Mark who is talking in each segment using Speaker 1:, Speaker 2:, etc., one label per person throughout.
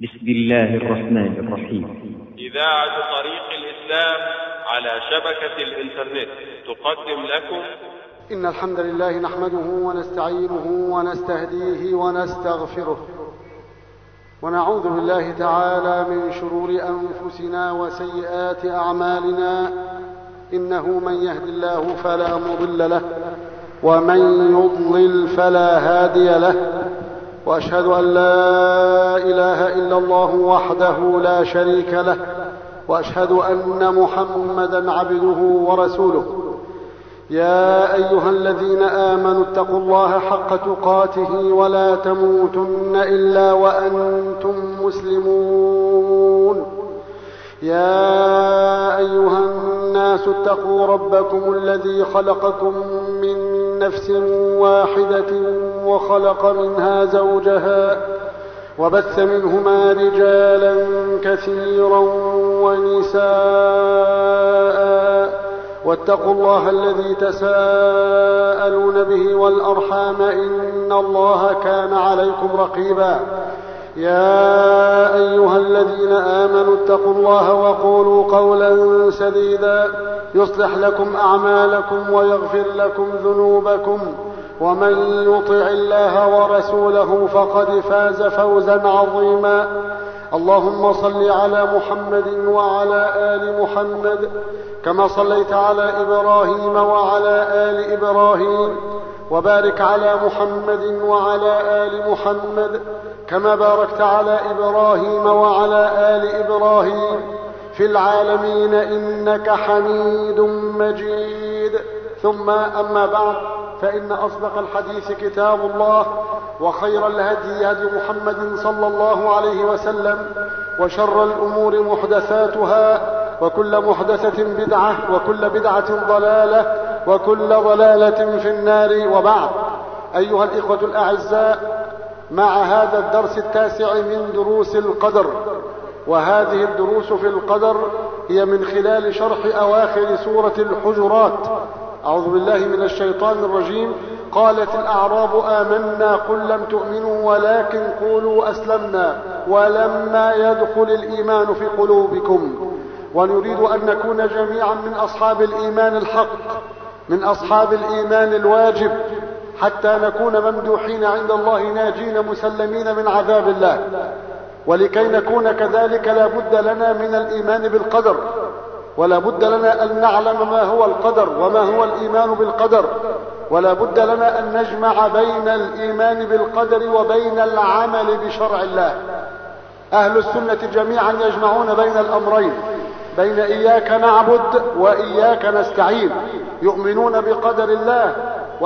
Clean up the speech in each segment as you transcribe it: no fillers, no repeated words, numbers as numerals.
Speaker 1: بسم الله الرحمن الرحيم.
Speaker 2: إذاعة طريق الإسلام على شبكة الإنترنت تقدم لكم
Speaker 3: إن الحمد لله نحمده ونستعينه ونستهديه ونستغفره، ونعوذ بالله تعالى من شرور أنفسنا وسيئات أعمالنا. إنه من يهد الله فلا مضل له، ومن يضلل فلا هادي له، وأشهد أن لا إله إلا الله وحده لا شريك له، وأشهد أن محمدا عبده ورسوله. يا أيها الذين آمنوا اتقوا الله حق تقاته ولا تموتن إلا وأنتم مسلمون. يا أيها الناس اتقوا ربكم الذي خلقكم من نفس واحدة وخلق منها زوجها، وبث منهما رجالا كثيرا ونساء، واتقوا الله الذي تساءلون به والأرحام إن الله كان عليكم رقيبا. يا أيها الذين آمنوا اتقوا الله وقولوا قولا سديدا يصلح لكم أعمالكم ويغفر لكم ذنوبكم، ومن يطع الله ورسوله فقد فاز فوزا عظيما. اللهم صل على محمد وعلى آل محمد كما صليت على إبراهيم وعلى آل إبراهيم، وبارك على محمد وعلى آل محمد كما باركت على إبراهيم وعلى آل إبراهيم في العالمين إنك حميد مجيد. ثم أما بعد، فإن أصدق الحديث كتاب الله، وخير الهدي هدي محمد صلى الله عليه وسلم، وشر الأمور محدثاتها، وكل محدثة بدعة، وكل بدعة ضلالة، وكل ضلالة في النار. وبعد، أيها الإخوة الأعزاء، مع هذا الدرس التاسع من دروس القدر، وهذه الدروس في القدر هي من خلال شرح أواخر سورة الحجرات. أعوذ بالله من الشيطان الرجيم. قالت الأعراب آمنا قل لم تؤمنوا ولكن قولوا أسلمنا ولما يدخل الإيمان في قلوبكم. ونريد أن نكون جميعا من أصحاب الإيمان الحق، من أصحاب الإيمان الواجب، حتى نكون ممدوحين عند الله ناجين مسلمين من عذاب الله. ولكي نكون كذلك لا بد لنا من الإيمان بالقدر، ولا بد لنا أن نعلم ما هو القدر وما هو الإيمان بالقدر، ولا بد لنا أن نجمع بين الإيمان بالقدر وبين العمل بشرع الله. أهل السنة جميعا يجمعون بين الأمرين، بين إياك نعبد وإياك نستعين. يؤمنون بقدر الله،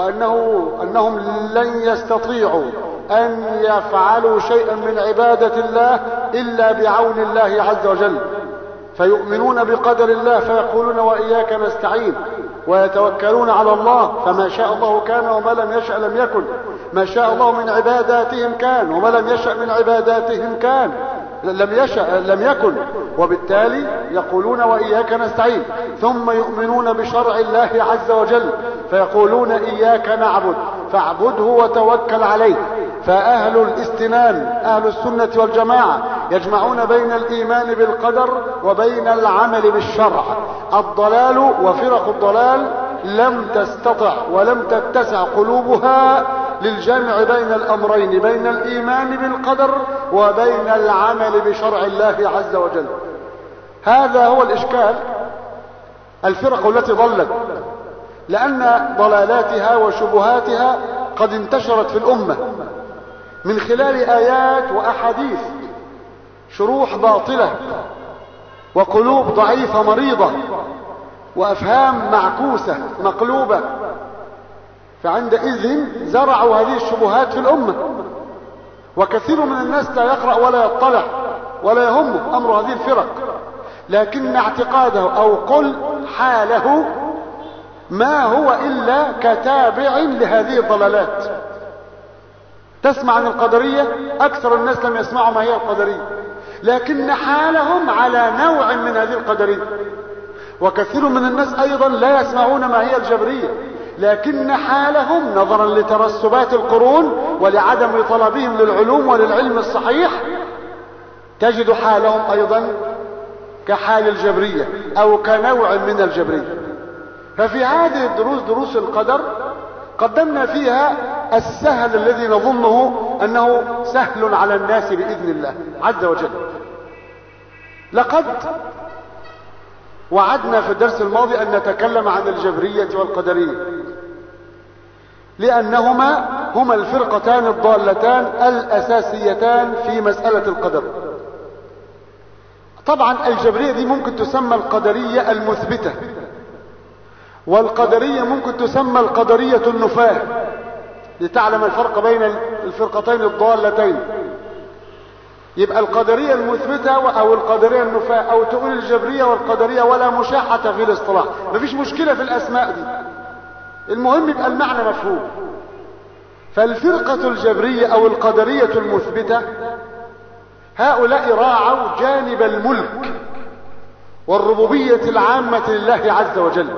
Speaker 3: وأنهم لن يستطيعوا أن يفعلوا شيئا من عبادة الله إلا بعون الله عز وجل. فيؤمنون بقدر الله فيقولون وإياك نستعين، ويتوكلون على الله، فما شاء الله كان وما لم يشأ لم يكن. ما شاء الله من عباداتهم كان، وما لم يشأ من عباداتهم كان لم يكن. وبالتالي يقولون وإياك نستعين. ثم يؤمنون بشرع الله عز وجل فيقولون إياك نعبد فاعبده وتوكل عليه. فأهل الاستنان، أهل السنة والجماعة، يجمعون بين الإيمان بالقدر وبين العمل بالشرع. الضلال وفرق الضلال لم تستطع ولم تتسع قلوبها للجمع بين الأمرين، بين الإيمان بالقدر وبين العمل بشرع الله عز وجل. هذا هو الإشكال. الفرق التي ضلت لأن ضلالاتها وشبهاتها قد انتشرت في الأمة من خلال آيات وأحاديث، شروح باطلة، وقلوب ضعيفة مريضة، وأفهام معكوسة مقلوبة. فعندئذ زرعوا هذه الشبهات في الأمة، وكثير من الناس لا يقرأ ولا يطلع ولا يهمه أمر هذه الفرق، لكن اعتقاده أو قل حاله ما هو إلا كتابع لهذه الضلالات. تسمع عن القدرية، أكثر الناس لم يسمعوا ما هي القدرية، لكن حالهم على نوع من هذه القدرية. وكثير من الناس أيضا لا يسمعون ما هي الجبرية، لكن حالهم نظرا لترسبات القرون ولعدم طلبهم للعلوم وللعلم الصحيح تجد حالهم أيضا كحال الجبرية أو كنوع من الجبرية. ففي هذه الدروس، دروس القدر، قدمنا فيها السهل الذي نظنه أنه سهل على الناس بإذن الله عز وجل. لقد وعدنا في الدرس الماضي أن نتكلم عن الجبرية والقدرية، لأنهما هما الفرقتان الضالتان الأساسيتان في مسألة القدر. طبعا الجبرية دي ممكن تسمى القدرية المثبتة، والقدرية ممكن تسمى القدرية النفاة، لتعلم الفرق بين الفرقتين الضالتين. يبقى القدرية المثبتة أو القدرية النفاة، أو تقول الجبرية والقدرية، ولا مشاحة في الاصطلاح، مفيش مشكلة في الأسماء دي، المهم يبقى المعنى مفهوم. فالفرقة الجبرية أو القدرية المثبتة هؤلاء راعوا جانب الملك والربوبية العامة لله عز وجل،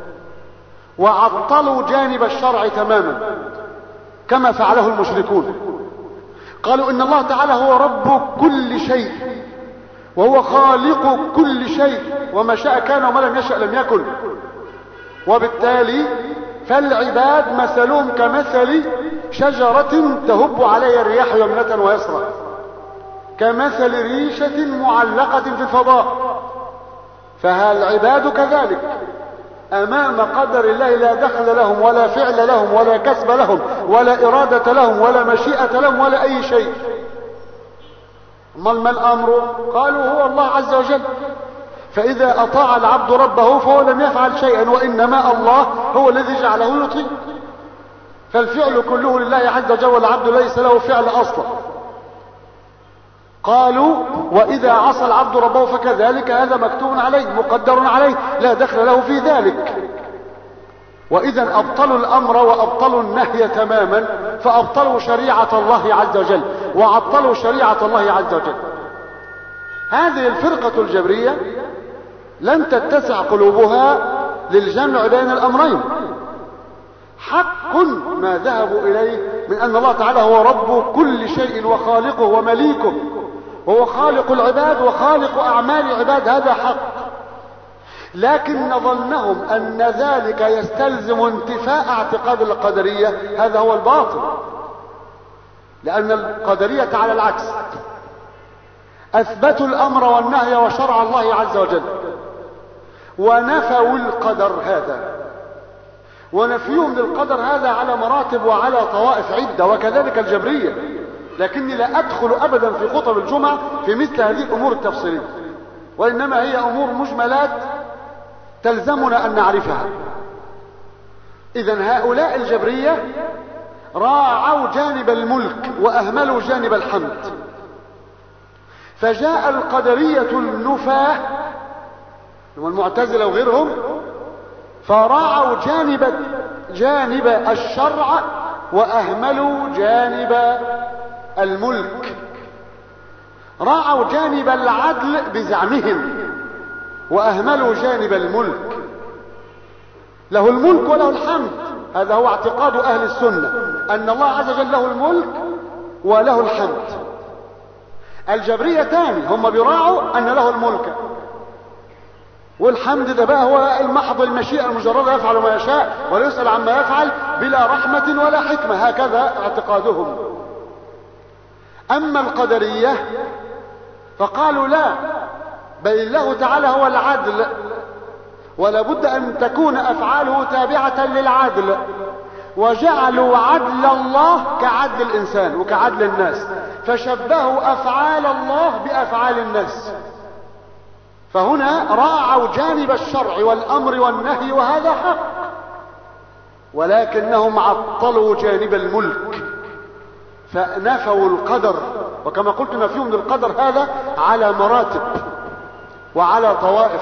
Speaker 3: وعطلوا جانب الشرع تماما كما فعله المشركون. قالوا إن الله تعالى هو رب كل شيء وهو خالق كل شيء، وما شاء كان وما لم يشأ لم يكن. وبالتالي فالعباد مثلهم كمثل شجرة تهب عليها الرياح يمنة ويسرى، كمثل ريشة معلقة في الفضاء. فالعباد كذلك أمام قدر الله لا دخل لهم ولا فعل لهم ولا كسب لهم ولا إرادة لهم ولا مشيئة لهم ولا أي شيء. ما الأمر؟ قالوا هو الله عز وجل. فإذا أطاع العبد ربه فهو لم يفعل شيئا، وإنما الله هو الذي جعله يطيع. فالفعل كله لله عز وجل، والعبد ليس له فعل أصلا. قالوا وإذا عصى العبد ربه فكذلك، هذا مكتوب عليه مقدر عليه لا دخل له في ذلك. وإذا أبطلوا الأمر وأبطلوا النهي تماما، فأبطلوا شريعة الله عز وجل وعطلوا شريعة الله عز وجل. هذه الفرقة الجبرية لن تتسع قلوبها للجمع بين الأمرين. حق ما ذهبوا إليه من أن الله تعالى هو رب كل شيء وخالقه ومليكه، وهو خالق العباد وخالق أعمال العباد، هذا حق. لكن ظنهم أن ذلك يستلزم انتفاء اعتقاد القدرية، هذا هو الباطل. لأن القدرية على العكس أثبتوا الأمر والنهي وشرع الله عز وجل، ونفوا القدر هذا. ونفيهم للقدر هذا على مراتب وعلى طوائف عدة، وكذلك الجبرية. لكني لا أدخل أبدا في خطب الجمعة في مثل هذه الأمور التفصيلية، وإنما هي أمور مجملات تلزمنا أن نعرفها. إذن هؤلاء الجبرية راعوا جانب الملك وأهملوا جانب الحمد. فجاء القدرية النفاة والمعتزلة وغيرهم فراعوا جانب الشرع وأهملوا جانب الملك. راعوا جانب العدل بزعمهم وأهملوا جانب الملك. له الملك وله الحمد، هذا هو اعتقاد أهل السنة، أن الله عز وجل له الملك وله الحمد. الجبريتان هم بيراعوا أن له الملك والحمد، ده بقى هو المحض المشيئة المجردة، يفعل ما يشاء ولا يسأل عما يفعل بلا رحمة ولا حكمة، هكذا اعتقادهم. أما القدرية فقالوا لا، بل الله تعالى هو العدل، ولا بد أن تكون أفعاله تابعة للعدل، وجعلوا عدل الله كعدل الإنسان وكعدل الناس، فشبهوا أفعال الله بأفعال الناس. فهنا راعوا جانب الشرع والأمر والنهي، وهذا حق، ولكنهم عطلوا جانب الملك فنفوا القدر. وكما قلت نفيهم للقدر هذا على مراتب وعلى طوائف.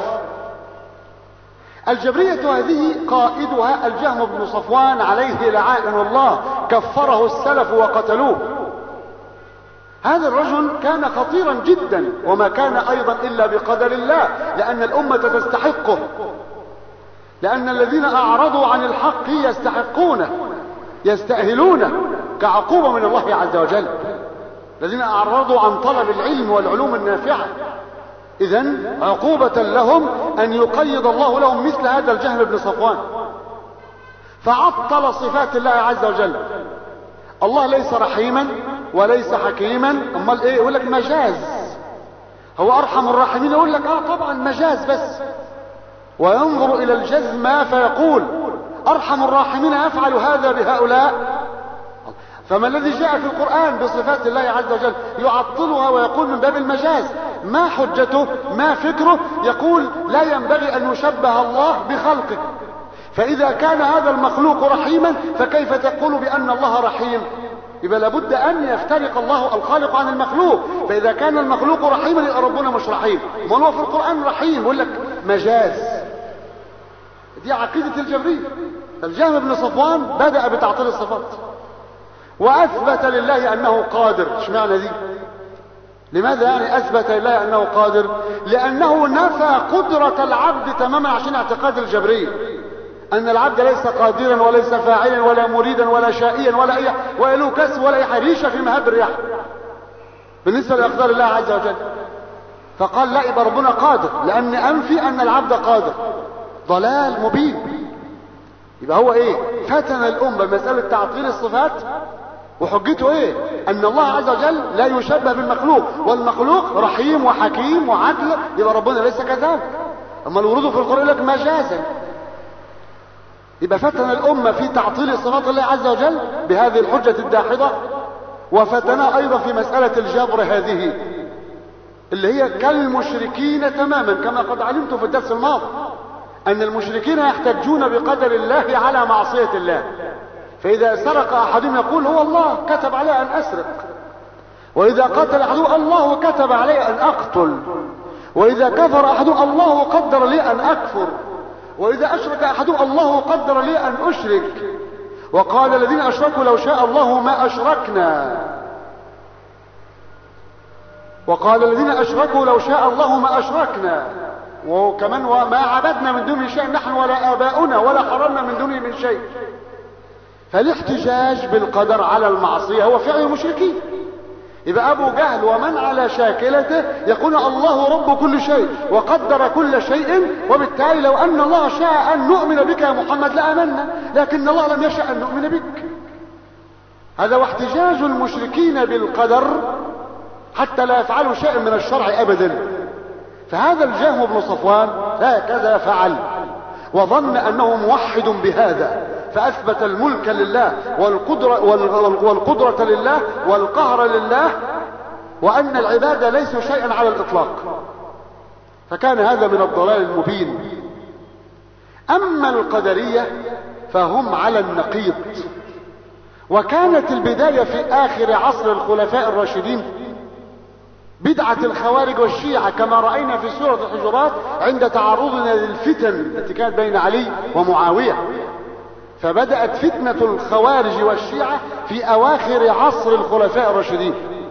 Speaker 3: الجبرية هذه قائدها الجهم بن صفوان عليه لعائن الله، كفره السلف وقتلوه. هذا الرجل كان خطيرا جدا، وما كان أيضا إلا بقدر الله، لأن الأمة تستحقه، لأن الذين أعرضوا عن الحق يستحقونه يستأهلونه كعقوبة من الله عز وجل. الذين أعرضوا عن طلب العلم والعلوم النافعة. إذن عقوبة لهم أن يقيد الله لهم مثل هذا الجهم بن صفوان، فعطل صفات الله عز وجل. الله ليس رحيما وليس حكيما، امال ايه؟ يقول لك مجاز. هو ارحم الراحمين، يقول لك طبعا مجاز بس، وينظر الى الجزم فيقول ارحم الراحمين يفعل هذا بهؤلاء. فما الذي جاء في القرآن بصفات الله عز وجل يعطلها ويقول من باب المجاز؟ ما حجته؟ ما فكره؟ يقول لا ينبغي ان يشبه الله بخلقه. فإذا كان هذا المخلوق رحيما فكيف تقول بأن الله رحيم؟ يبقى لابد أن يفترق الله الخالق عن المخلوق. فإذا كان المخلوق رحيما يبقى ربنا مش رحيم. ما هو في القرآن رحيم، يقول لك مجاز. دي عقيدة الجبرية. الجهم بن صفوان بدأ بتعطيل الصفات وأثبت لله أنه قادر. اشمعنى دي؟ لماذا يعني أثبت لله أنه قادر؟ لأنه نفى قدرة العبد تماما عشان اعتقاد الجبرية أن العبد ليس قادرا وليس فاعلا ولا مريدا ولا شائيا ولا له كسب ولا ريشة في مهب الرياح بالنسبة لأقدار الله عز وجل. فقال لا، يبقى ربنا قادر، لأن أنفي أن العبد قادر ضلال مبين. يبقى هو ايه؟ فتن الأمة بمسألة تعطيل الصفات، وحجته ايه؟ أن الله عز وجل لا يشبه بالمخلوق، والمخلوق رحيم وحكيم وعدل، يبقى ربنا ليس كذلك. أما الورود في القرآن لك مجازا. يبقى فتن الأمة في تعطيل صفات الله عز وجل بهذه الحجة الداحضة، وفتنا أيضا في مسألة الجبر هذه اللي هي كالمشركين تماما، كما قد علمت في الدرس الماضي أن المشركين يحتجون بقدر الله على معصية الله. فإذا سرق أحدهم يقول هو الله كتب علي أن أسرق، وإذا قتل أحدهم الله كتب علي أن أقتل، وإذا كفر أحدهم الله قدر لي أن أكفر، وإذا أشرك أحدهم الله قدر لي أن أشرك. وقال الذين أشركوا لو شاء الله ما أشركنا، وقال الذين أشركوا لو شاء الله ما أشركنا، وكمان وما عبدنا من دونه شيء نحن ولا آباؤنا ولا حرمنا من دونه من شيء. فالاحتجاج بالقدر على المعصية هو فعل المشركين. يبقى أبو جهل ومن على شاكلته يقول الله رب كل شيء وقدر كل شيء، وبالتالي لو أن الله شاء أن نؤمن بك يا محمد لآمنا، لكن الله لم يشاء أن نؤمن بك. هذا واحتجاج المشركين بالقدر حتى لا يفعلوا شيء من الشرع أبدا. فهذا الجهم بن صفوان هكذا فعل، وظن أنه موحد بهذا، فأثبت الملك لله والقدرة لله والقهر لله، وأن العبادة ليسوا شيئا على الإطلاق. فكان هذا من الضلال المبين. أما القدرية فهم على النقيض، وكانت البداية في آخر عصر الخلفاء الراشدين بدعة الخوارج والشيعة كما رأينا في سورة الحجرات عند تعرضنا للفتن التي كانت بين علي ومعاوية. فبدأت فتنة الخوارج والشيعة في أواخر عصر الخلفاء الراشدين،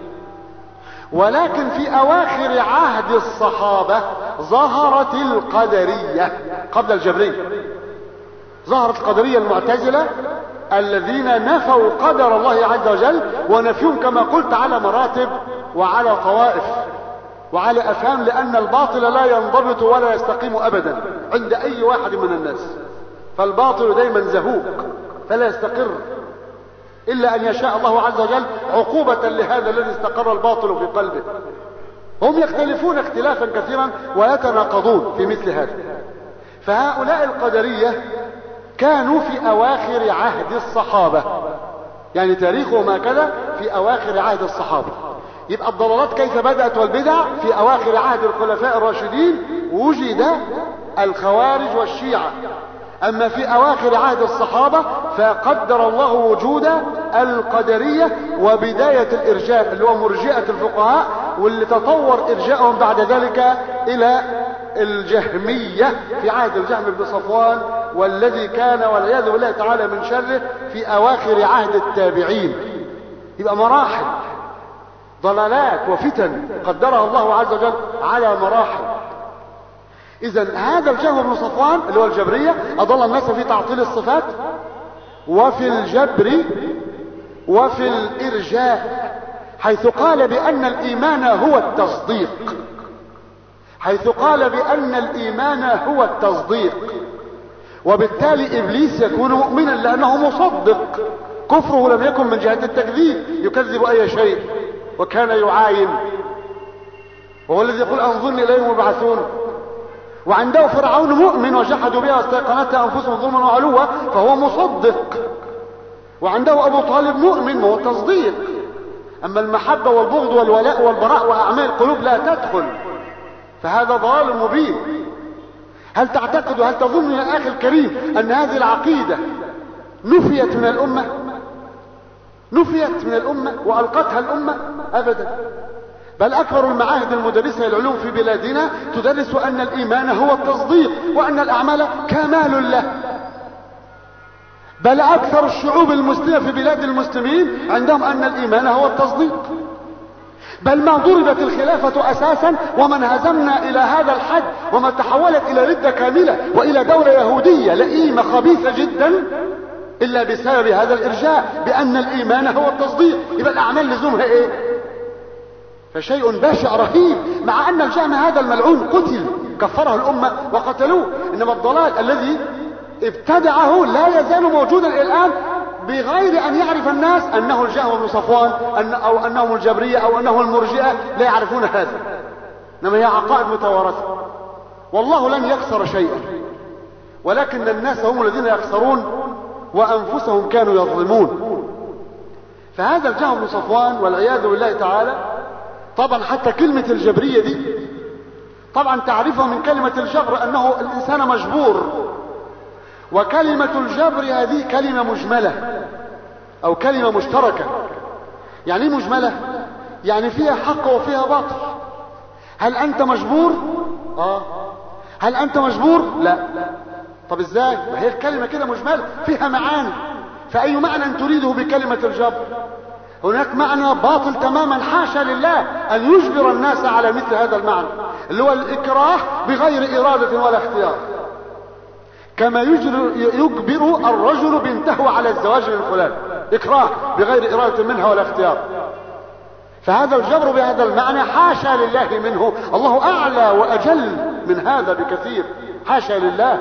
Speaker 3: ولكن في أواخر عهد الصحابة ظهرت القدرية قبل الجبرية. ظهرت القدرية المعتزلة الذين نفوا قدر الله عز وجل، ونفيهم كما قلت على مراتب وعلى طوائف وعلى أفهام، لأن الباطل لا ينضبط ولا يستقيم أبدا عند أي واحد من الناس. فالباطل دايما زهوق فلا يستقر إلا أن يشاء الله عز وجل عقوبة لهذا الذي استقر الباطل في قلبه. هم يختلفون اختلافا كثيرا ويتناقضون في مثل هذا. فهؤلاء القدرية كانوا في أواخر عهد الصحابة، يعني تاريخهم هكذا في أواخر عهد الصحابة. يبقى الضلالات كيف بدأت والبدع في أواخر عهد الخلفاء الراشدين وجد الخوارج والشيعة. أما في أواخر عهد الصحابة فقدر الله وجود القدرية وبداية الإرجاء اللي هو مرجئة الفقهاء، واللي تطور إرجاءهم بعد ذلك إلى الجهمية في عهد الجهم بن صفوان، والذي كان والعياذ بالله تعالى من شره في أواخر عهد التابعين. يبقى مراحل ضلالات وفتن قدرها الله عز وجل على مراحل. إذن هذا الجهم بن صفوان اللي هو الجبرية أضل الناس في تعطيل الصفات وفي الجبر وفي الإرجاء. حيث قال بأن الإيمان هو التصديق، حيث قال بأن الإيمان هو التصديق، وبالتالي إبليس يكون مؤمنا لأنه مصدق. كفره لم يكن من جهة التكذيب، يكذب أي شيء وكان يعاين، وهو الذي يقول أنظرني إليهم يبعثون. وعنده فرعون مؤمن وجحدوا بها واستيقنتها أنفسهم ظلما وعلوا فهو مصدق. وعنده أبو طالب مؤمن وهو تصديق. أما المحبة والبغض والولاء والبراء وأعمال القلوب لا تدخل، فهذا ضلال مبين. هل تعتقد وهل تظن يا أخي الكريم أن هذه العقيدة نفيت من الأمة؟ نفيت من الأمة وألقتها الأمة؟ أبدا. بل أكبر المعاهد المدرسة للعلوم في بلادنا تدرس أن الإيمان هو التصديق وأن الأعمال كمال له. بل أكثر الشعوب المسلمة في بلاد المسلمين عندهم أن الإيمان هو التصديق. بل ما ضربت الخلافة أساسا ومن هزمنا إلى هذا الحد وما تحولت إلى ردة كاملة وإلى دولة يهودية لئيمة خبيثة جدا إلا بسبب هذا الإرجاء بأن الإيمان هو التصديق. يبقى الأعمال لزومها إيه؟ فشيء بشع رهيب. مع أن الجهم هذا الملعون قتل، كفره الأمة وقتلوه، إنما الضلال الذي ابتدعه لا يزال موجودا إلى الآن بغير أن يعرف الناس أنه الجهم بن صفوان أو أنهم الجبرية أو أنه المرجئة، لا يعرفون هذا، إنما هي عقائد متوارثة. والله لن يخسر شيئا، ولكن الناس هم الذين يخسرون وأنفسهم كانوا يظلمون. فهذا الجهم بن صفوان والعياذ بالله تعالى، طبعا حتى كلمة الجبرية دي طبعا تعرفها من كلمة الجبر أنه الإنسان مجبور، وكلمة الجبر هذه كلمة مجملة أو كلمة مشتركة. يعني مجملة يعني فيها حق وفيها باطل. هل أنت مجبور؟ هل أنت مجبور؟ لا. طب إزاي؟ ما هي الكلمة كده مجملة فيها معاني، فأي معنى تريده بكلمة الجبر؟ هناك معنى باطل تماما، حاشا لله أن يجبر الناس على مثل هذا المعنى اللي هو الإكراه بغير إرادة ولا اختيار، كما يجبر الرجل بنته على الزواج من فلان، إكراه بغير إرادة منها ولا اختيار. فهذا الجبر بهذا المعنى حاشا لله منه، الله أعلى وأجل من هذا بكثير، حاشا لله.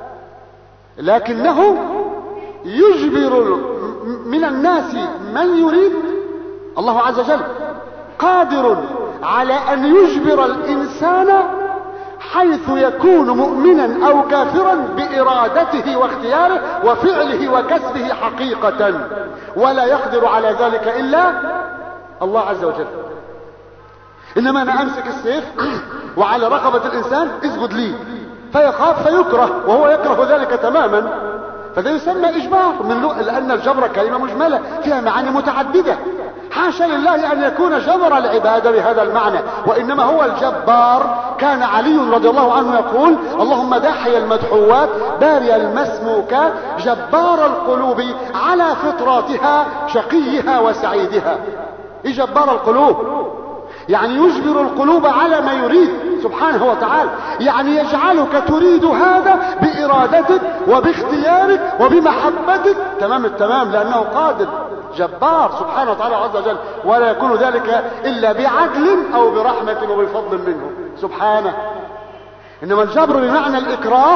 Speaker 3: لكنه يجبر من الناس من يريد. الله عز وجل قادر على أن يجبر الإنسان حيث يكون مؤمنا أو كافرا بإرادته واختياره وفعله وكسبه حقيقة، ولا يقدر على ذلك إلا الله عز وجل. إنما أنا أمسك السيف وعلى رقبة الإنسان اسجد لي فيخاف فيكره، وهو يكره ذلك تماما، فده يسمى إجبار لأن الجبر كلمة مجملة فيها معاني متعددة. حاشا لله أن يكون جبر العبادة بهذا المعنى، وإنما هو الجبار. كان علي رضي الله عنه يقول: اللهم داحي المدحوات باري المسموكات جبار القلوب على فطراتها شقيها وسعيدها. إيه جبار القلوب؟ يعني يجبر القلوب على ما يريد سبحانه وتعالى، يعني يجعلك تريد هذا بإرادتك وباختيارك وبمحبتك تمام التمام، لأنه قادر جبار سبحانه وتعالى عز وجل، ولا يكون ذلك إلا بعدل أو برحمة وبفضل منه سبحانه. إنما الجبر بمعنى الإكراه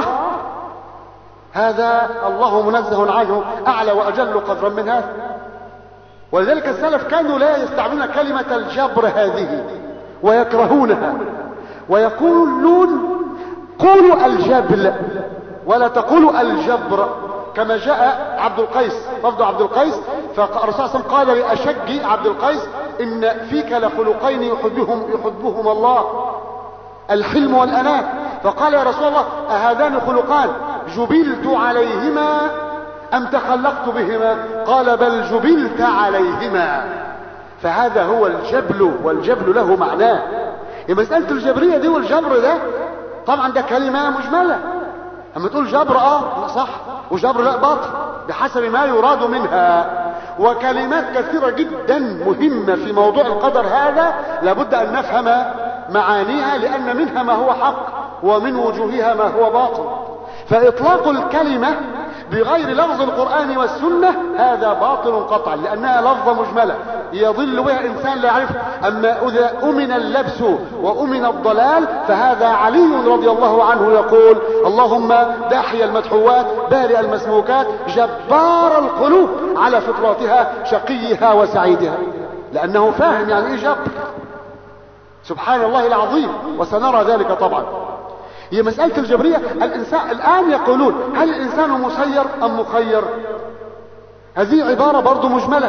Speaker 3: هذا الله منزه عنه، أعلى وأجل قدرا من هذا. ولذلك السلف كانوا لا يستعملون كلمة الجبر هذه ويكرهونها، ويقولون قولوا الجبل ولا تقولوا الجبر، كما جاء عبد القيس وفد عبد القيس، فالرسول صلى الله عليه وسلم قال لأشج عبد القيس: إن فيك لخلقين يحبهما الله، الحلم والأناة. فقال: يا رسول الله أهذان خلقان جبلت عليهما أم تخلقت بهما؟ قال: بل جبلت عليهما. فهذا هو الجبل، والجبل له معناه. مسألة الجبرية دي والجبر ده طبعا ده كلمة مجملة. اما تقول جبر صح، وجبر لا باطل بحسب ما يراد منها. وكلمات كثيرة جدا مهمة في موضوع القدر هذا لابد أن نفهم معانيها، لأن منها ما هو حق ومن وجوهها ما هو باطل. فإطلاق الكلمة بغير لفظ القرآن والسنة هذا باطل قطعا، لأنها لفظة مجملة يضل بها إنسان لا يعرف. أما إذا أمن اللبس وأمن الضلال فهذا علي رضي الله عنه يقول: اللهم داحي المدحوات بارئ المسموكات جبار القلوب على فطرتها شقيها وسعيدها. لأنه فاهم يعني إيه جبر. سبحان الله العظيم، وسنرى ذلك طبعا. هي مسألة الجبرية. الإنسان الآن يقولون: هل الإنسان مسير أم مخير؟ هذه عبارة برضو مجملة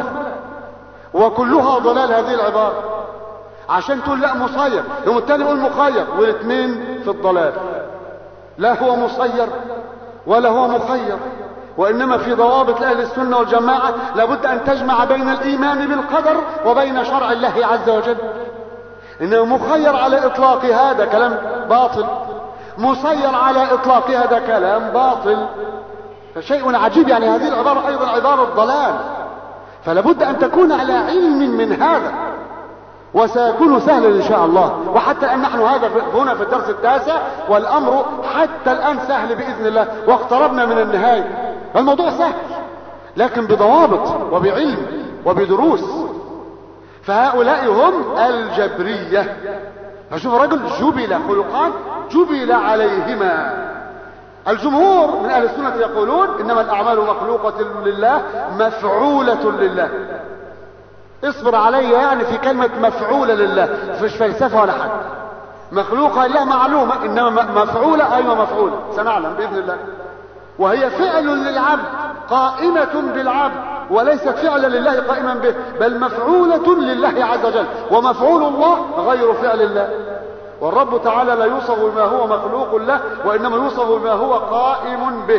Speaker 3: وكلها ضلال. هذه العبارة عشان تقول لا مسير، يوم التاني يقول مخير، والاثنين في الضلال. لا هو مسير ولا هو مخير، وإنما في ضوابط أهل السنة والجماعة لابد أن تجمع بين الإيمان بالقدر وبين شرع الله عز وجل. إنه مخير على إطلاق هذا كلام باطل، مسير على إطلاق هذا كلام باطل. فشيء عجيب. يعني هذه العبارة أيضا عبارة ضلال، فلابد أن تكون على علم من هذا، وسيكون سهلا إن شاء الله. وحتى الآن نحن هنا في الدرس التاسع، والأمر حتى الآن سهل بإذن الله، واقتربنا من النهاية. الموضوع سهل لكن بضوابط وبعلم وبدروس. فهؤلاء هم الجبرية. فشوف رجل جبل خلقان جبل عليهما. الجمهور من أهل السنة يقولون: إنما الأعمال مخلوقة لله مفعولة لله. اصبر علي يعني في كلمة مفعولة لله، مش فلسفة ولا حاجة. مخلوقة لله معلومة، إنما مفعولة أيوة مفعولة، سنعلم بإذن الله. وهي فعل للعبد قائمة بالعبد، وليست فعلا لله قائما به، بل مفعولة لله عز وجل. ومفعول الله غير فعل الله. والرب تعالى لا يوصف بما هو مخلوق له، وإنما يوصف بما هو قائم به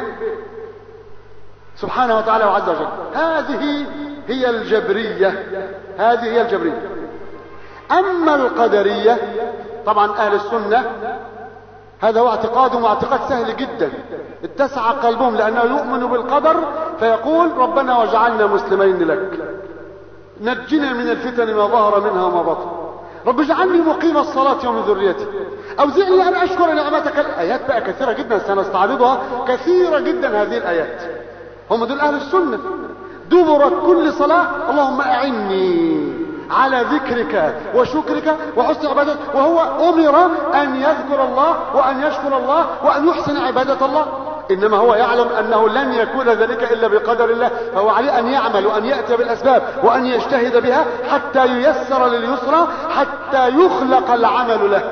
Speaker 3: سبحانه وتعالى وعز وجل. هذه هي الجبرية. هذه هي الجبرية. أما القدرية طبعا أهل السنة هذا هو اعتقادهم، واعتقاد سهل جدا، اتسع قلبهم، لأنه يؤمن بالقدر فيقول: ربنا واجعلنا مسلمين لك، نجنا من الفتن ما ظهر منها وما بطن، رب اجعلني مقيم الصلاة ومن ذريتي، أوزعني أن أشكر نعمتك. الآيات بقى كثيرة جدا سنستعرضها، كثيرة جدا هذه الآيات. هم دول أهل السنة. دبر كل صلاة: اللهم أعني على ذكرك وشكرك وحسن عبادتك. وهو أمر أن يذكر الله وأن يشكر الله وأن يحسن عبادة الله، إنما هو يعلم أنه لن يكون ذلك إلا بقدر الله، فهو عليه أن يعمل وأن يأتي بالأسباب وأن يجتهد بها حتى ييسر لليسرى، حتى يخلق العمل له.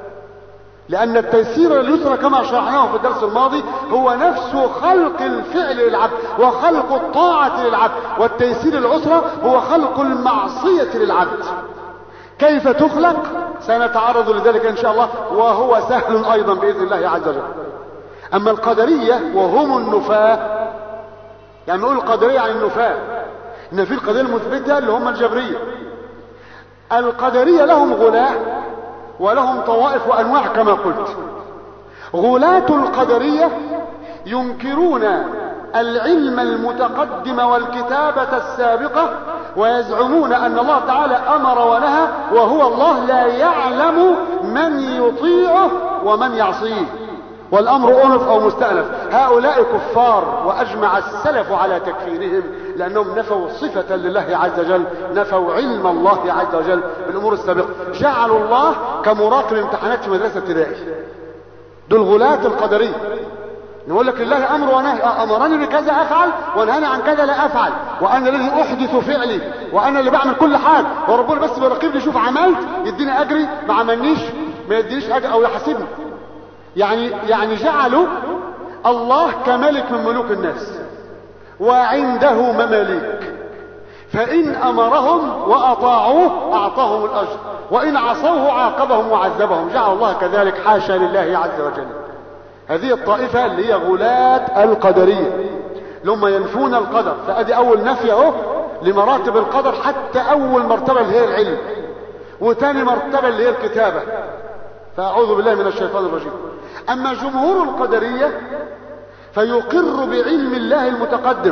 Speaker 3: لأن التيسير لليسرى كما شرحناه في الدرس الماضي هو نفس خلق الفعل للعبد وخلق الطاعة للعبد، والتيسير العسرى هو خلق المعصية للعبد. كيف تخلق سنتعرض لذلك إن شاء الله، وهو سهل أيضا بإذن الله عز وجل. أما القدرية وهم النفاة، يعني نقول القدرية عن النفاة، إن في القدرية المثبتة اللي هم الجبرية. القدرية لهم غلاة ولهم طوائف وأنواع كما قلت. غلاة القدرية ينكرون العلم المتقدم والكتابة السابقة، ويزعمون أن الله تعالى أمر ونهى، وهو الله لا يعلم من يطيعه ومن يعصيه، والأمر أنف أو مستأنف. هؤلاء كفار، وأجمع السلف على تكفيرهم، لأنهم نفوا صفة لله عز وجل، نفوا علم الله عز وجل بالأمور السابقة، جعلوا الله كمراقب امتحانات في مدرسة ابتدائي. دول غلاة القدرية. نقول لك لله أمر ونهي، أمرني بكذا أفعل ونهاني عن كذا لا أفعل، وأنا الذي أحدث فعلي، وأنا اللي بعمل كل حاجة، وربنا بس بيراقبني يشوف عملت يديني أجري، ما عملنيش ما يدينيش أجر أو يحاسبني. يعني جعلوا الله كملك من ملوك الناس، وعنده مماليك، فإن أمرهم وأطاعوه أعطاهم الأجر، وإن عصوه عاقبهم وعذبهم. جعل الله كذلك، حاشا لله عز وجل. هذه الطائفة اللي هي غلاة القدرية، لما ينفون القدر. فأدي أول نفي اهو لمراتب القدر، حتى أول مرتبة اللي هي العلم، وثاني مرتبة اللي هي الكتابة. فأعوذ بالله من الشيطان الرجيم. أما جمهور القدرية فيقر بعلم الله المتقدم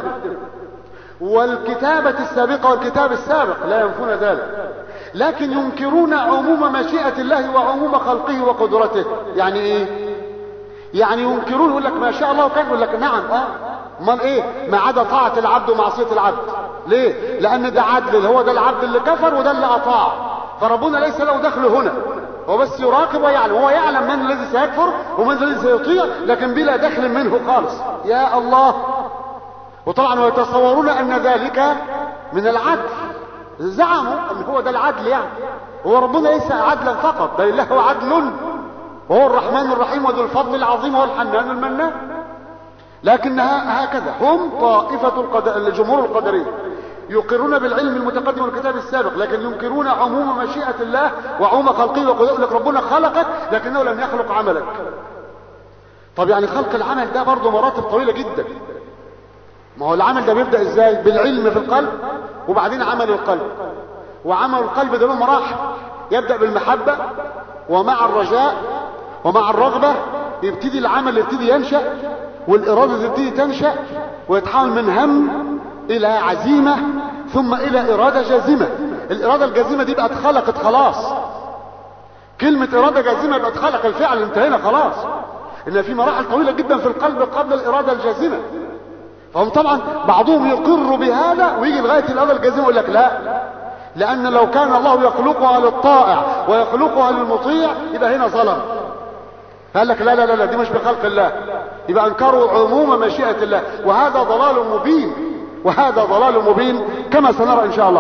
Speaker 3: والكتابة السابقة والكتاب السابق، لا ينفون ذلك، لكن ينكرون عموم مشيئة الله وعموم خلقه وقدرته. يعني ايه؟ يعني ينكرون، يقول لك ما شاء الله كان، يقول لك نعم امال ايه؟ ما عدا طاعة العبد ومعصية العبد. ليه؟ لان ده عدل، اللي هو ده العبد اللي كفر وده اللي اطاع، فربنا ليس له دخل هنا، هو بس يراقب ويعلم، هو يعلم من الذي سيكفر ومن الذي سيطيع، لكن بلا دخل منه خالص. يا الله. وطبعا ويتصورون ان ذلك من العدل، زعموا ان هو ده العدل، يعني هو ربنا ليس عدلا فقط، بل له عدل، وهو الرحمن الرحيم وذو الفضل العظيم وهو الحنان المنان. لكنها هكذا، هم طائفة الجمهور القدرية يقرون بالعلم المتقدم والكتاب السابق، لكن ينكرون عموم مشيئة الله وعموم خلقه، ويقول لك ربنا خلقك لكنه لم يخلق عملك. طب يعني خلق العمل ده برضه مراتب طويلة جدا. ما هو العمل ده بيبدأ ازاي؟ بالعلم في القلب، وبعدين عمل القلب، وعمل القلب ده له مراحل، يبدأ بالمحبة ومع الرجاء ومع الرغبة يبتدي العمل، يبتدي ينشأ، والإرادة تبتدي تنشأ ويتحول من هم إلى عزيمة ثم إلى إرادة جازمة. الإرادة الجازمة دي بقت خلقت خلاص، كلمة إرادة جازمة بقت خلق الفعل، انتهينا خلاص. إن في مراحل طويلة جدا في القلب قبل الإرادة الجازمة، فهم طبعا بعضهم يقر بهذا ويجي لغاية الإرادة الجازمة يقول لك لا، لأن لو كان الله يخلقها للطائع ويخلقها للمطيع يبقى هنا ظلم. قال لك لا لا لا، دي مش بخلق الله، يبقى انكروا عموم مشيئة الله، وهذا ضلال مبين، وهذا ضلال مبين كما سنرى ان شاء الله.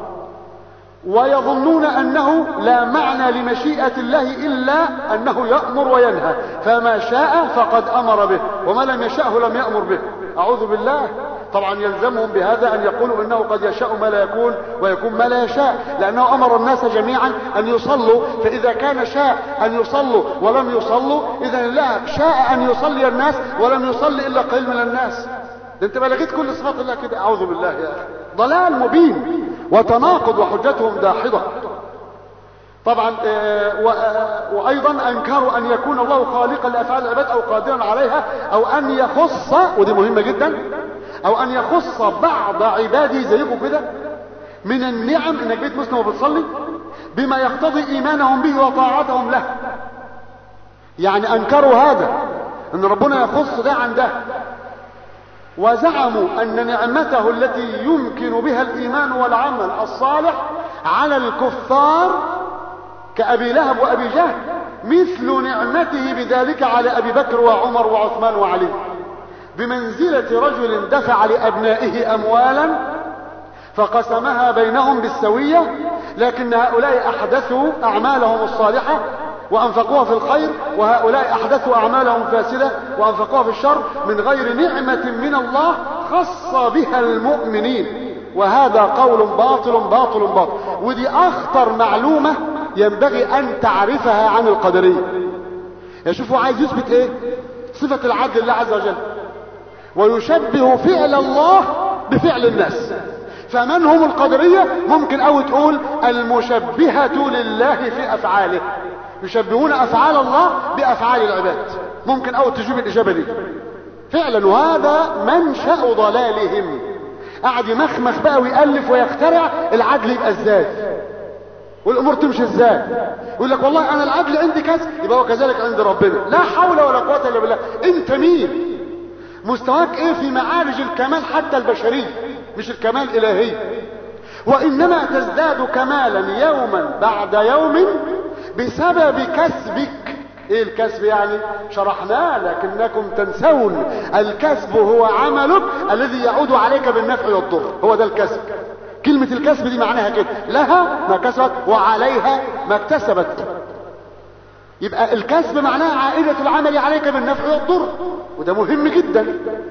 Speaker 3: ويظنون انه لا معنى لمشيئة الله الا انه يأمر وينهى، فما شاء فقد امر به وما لم يشأه لم يأمر به. اعوذ بالله. طبعا يلزمهم بهذا ان يقولوا انه قد يشاء ما لا يكون ويكون ما لا يشاء، لانه امر الناس جميعا ان يصلوا، فاذا كان شاء ان يصلوا ولم يصلوا، اذا لا شاء ان يصلي الناس ولم يصلي الا قليل من الناس. ده انت بلغيت كل صفات الله كده، اعوذ بالله يا اخي، ضلال مبين وتناقض وحجتهم داحضة. طبعا وايضا انكروا ان يكون الله خالقا لافعال العباد او قادرا عليها، او ان يخص، ودي مهمة جدا، او ان يخص بعض عباده زيكم كده من النعم، انك بيت مسلم وبتصلي، بما يقتضي ايمانهم به وطاعتهم له. يعني انكروا هذا، ان ربنا يخص ده عن ده، وزعموا ان نعمته التي يمكن بها الايمان والعمل الصالح على الكفار كأبي لهب وأبي جهل مثل نعمته بذلك على أبي بكر وعمر وعثمان وعلي، بمنزلة رجل دفع لأبنائه أموالا فقسمها بينهم بالسوية، لكن هؤلاء أحدثوا أعمالهم الصالحة وأنفقوها في الخير، وهؤلاء أحدثوا أعمالهم فاسدة وأنفقوها في الشر، من غير نعمة من الله خص بها المؤمنين. وهذا قول باطل باطل باطل. ودي أخطر معلومة ينبغي أن تعرفها عن القدرية. يشوفوا عايز يثبت إيه؟ صفة العدل لله عز وجل، ويشبه فعل الله بفعل الناس. فمن هم القدرية؟ ممكن أو تقول المشبهة لله في أفعاله، يشبهون أفعال الله بأفعال العباد، ممكن أو تجيب الإجابة دي فعلا. وهذا منشأ ضلالهم. قاعد يمخمخ بقى ويألف ويخترع العدل يبقى ازاي والامور تمشي ازاي، يقول لك والله انا العدل عندي كذا يبقى هو كذلك عند ربنا. لا حول ولا قوة الا بالله. انت مين؟ مستواك ايه في معارج الكمال حتى البشري، مش الكمال الالهي، وانما تزداد كمالا يوما بعد يوم بسبب كسبك. ايه الكسب يعني؟ شرحناه لكنكم تنسون. الكسب هو عملك الذي يعود عليك بالنفع والضر، هو ده الكسب. كلمة الكسب دي معناها كده، لها ما كسبت وعليها ما اكتسبت. يبقى الكسب معناها عائدة العمل عليك بالنفع والضر، وده مهم جدا.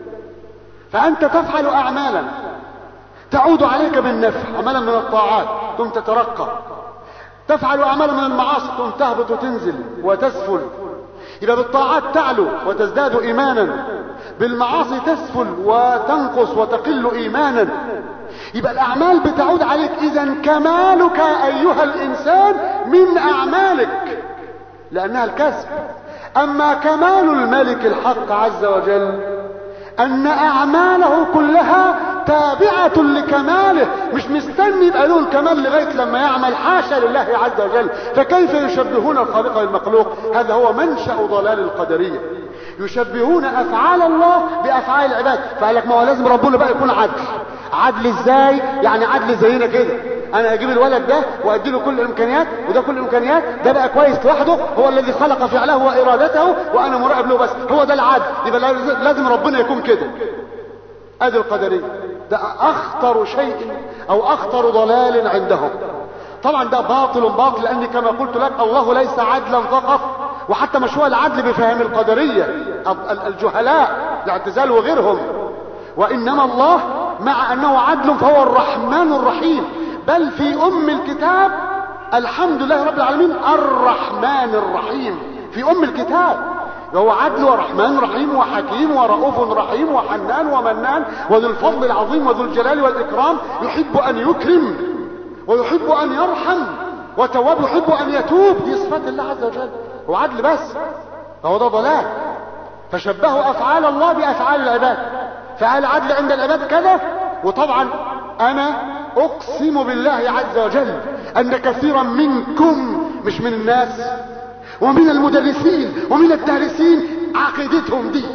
Speaker 3: فأنت تفعل أعمالا تعود عليك بالنفع، عملا من الطاعات ثم تترقى، تفعل أعمالا من المعاصي ثم تهبط وتنزل وتسفل. يبقى بالطاعات تعلو وتزداد إيمانا، بالمعاصي تسفل وتنقص وتقل إيمانا. يبقى الأعمال بتعود عليك. إذن كمالك أيها الإنسان من أعمالك، لأنها الكسب. أما كمال الملك الحق عز وجل أن أعماله كلها تابعة لكماله، مش مستني يبقى له الكمال لغاية لما يعمل، حاشا لله عز وجل. فكيف يشبهون الخالق بالمخلوق؟ هذا هو منشأ ضلال القدرية. يشبهون أفعال الله بأفعال العباد، فقال لك ما هو لازم ربنا بقى يكون عدل. عدل ازاي؟ يعني عدل زينا كده، انا اجيب الولد ده وادي له كل الامكانيات وده كل الامكانيات، ده بقى كويس لوحده، هو الذي خلق فعله وارادته وانا مراقب له بس، هو ده العدل. يبقى لازم ربنا يكون كده. ادي القدرية، ده اخطر شيء او اخطر ضلال عندهم. طبعا ده باطل، لان كما قلت لك الله ليس عدلا فقط، وحتى مشروع العدل بفهم القدرية الجهلاء الاعتزال وغيرهم، وانما الله مع انه عدل فهو الرحمن الرحيم. بل في الكتاب الحمد لله رب العالمين الرحمن الرحيم في الكتاب، وهو عدل ورحمن رحيم وحكيم ورؤوف رحيم وحنان ومنان وذو الفضل العظيم وذو الجلال والإكرام، يحب أن يكرم ويحب أن يرحم وتواب يحب أن يتوب. دي صفات الله عز وجل، هو عدل بس، فهو ده ضلال. فشبهوا أفعال الله بأفعال العباد، فعل عدل عند العباد كذا. وطبعا أنا أقسم بالله عز وجل أن كثيرا منكم، مش من الناس ومن المدرسين ومن الدارسين، عقيدتهم دي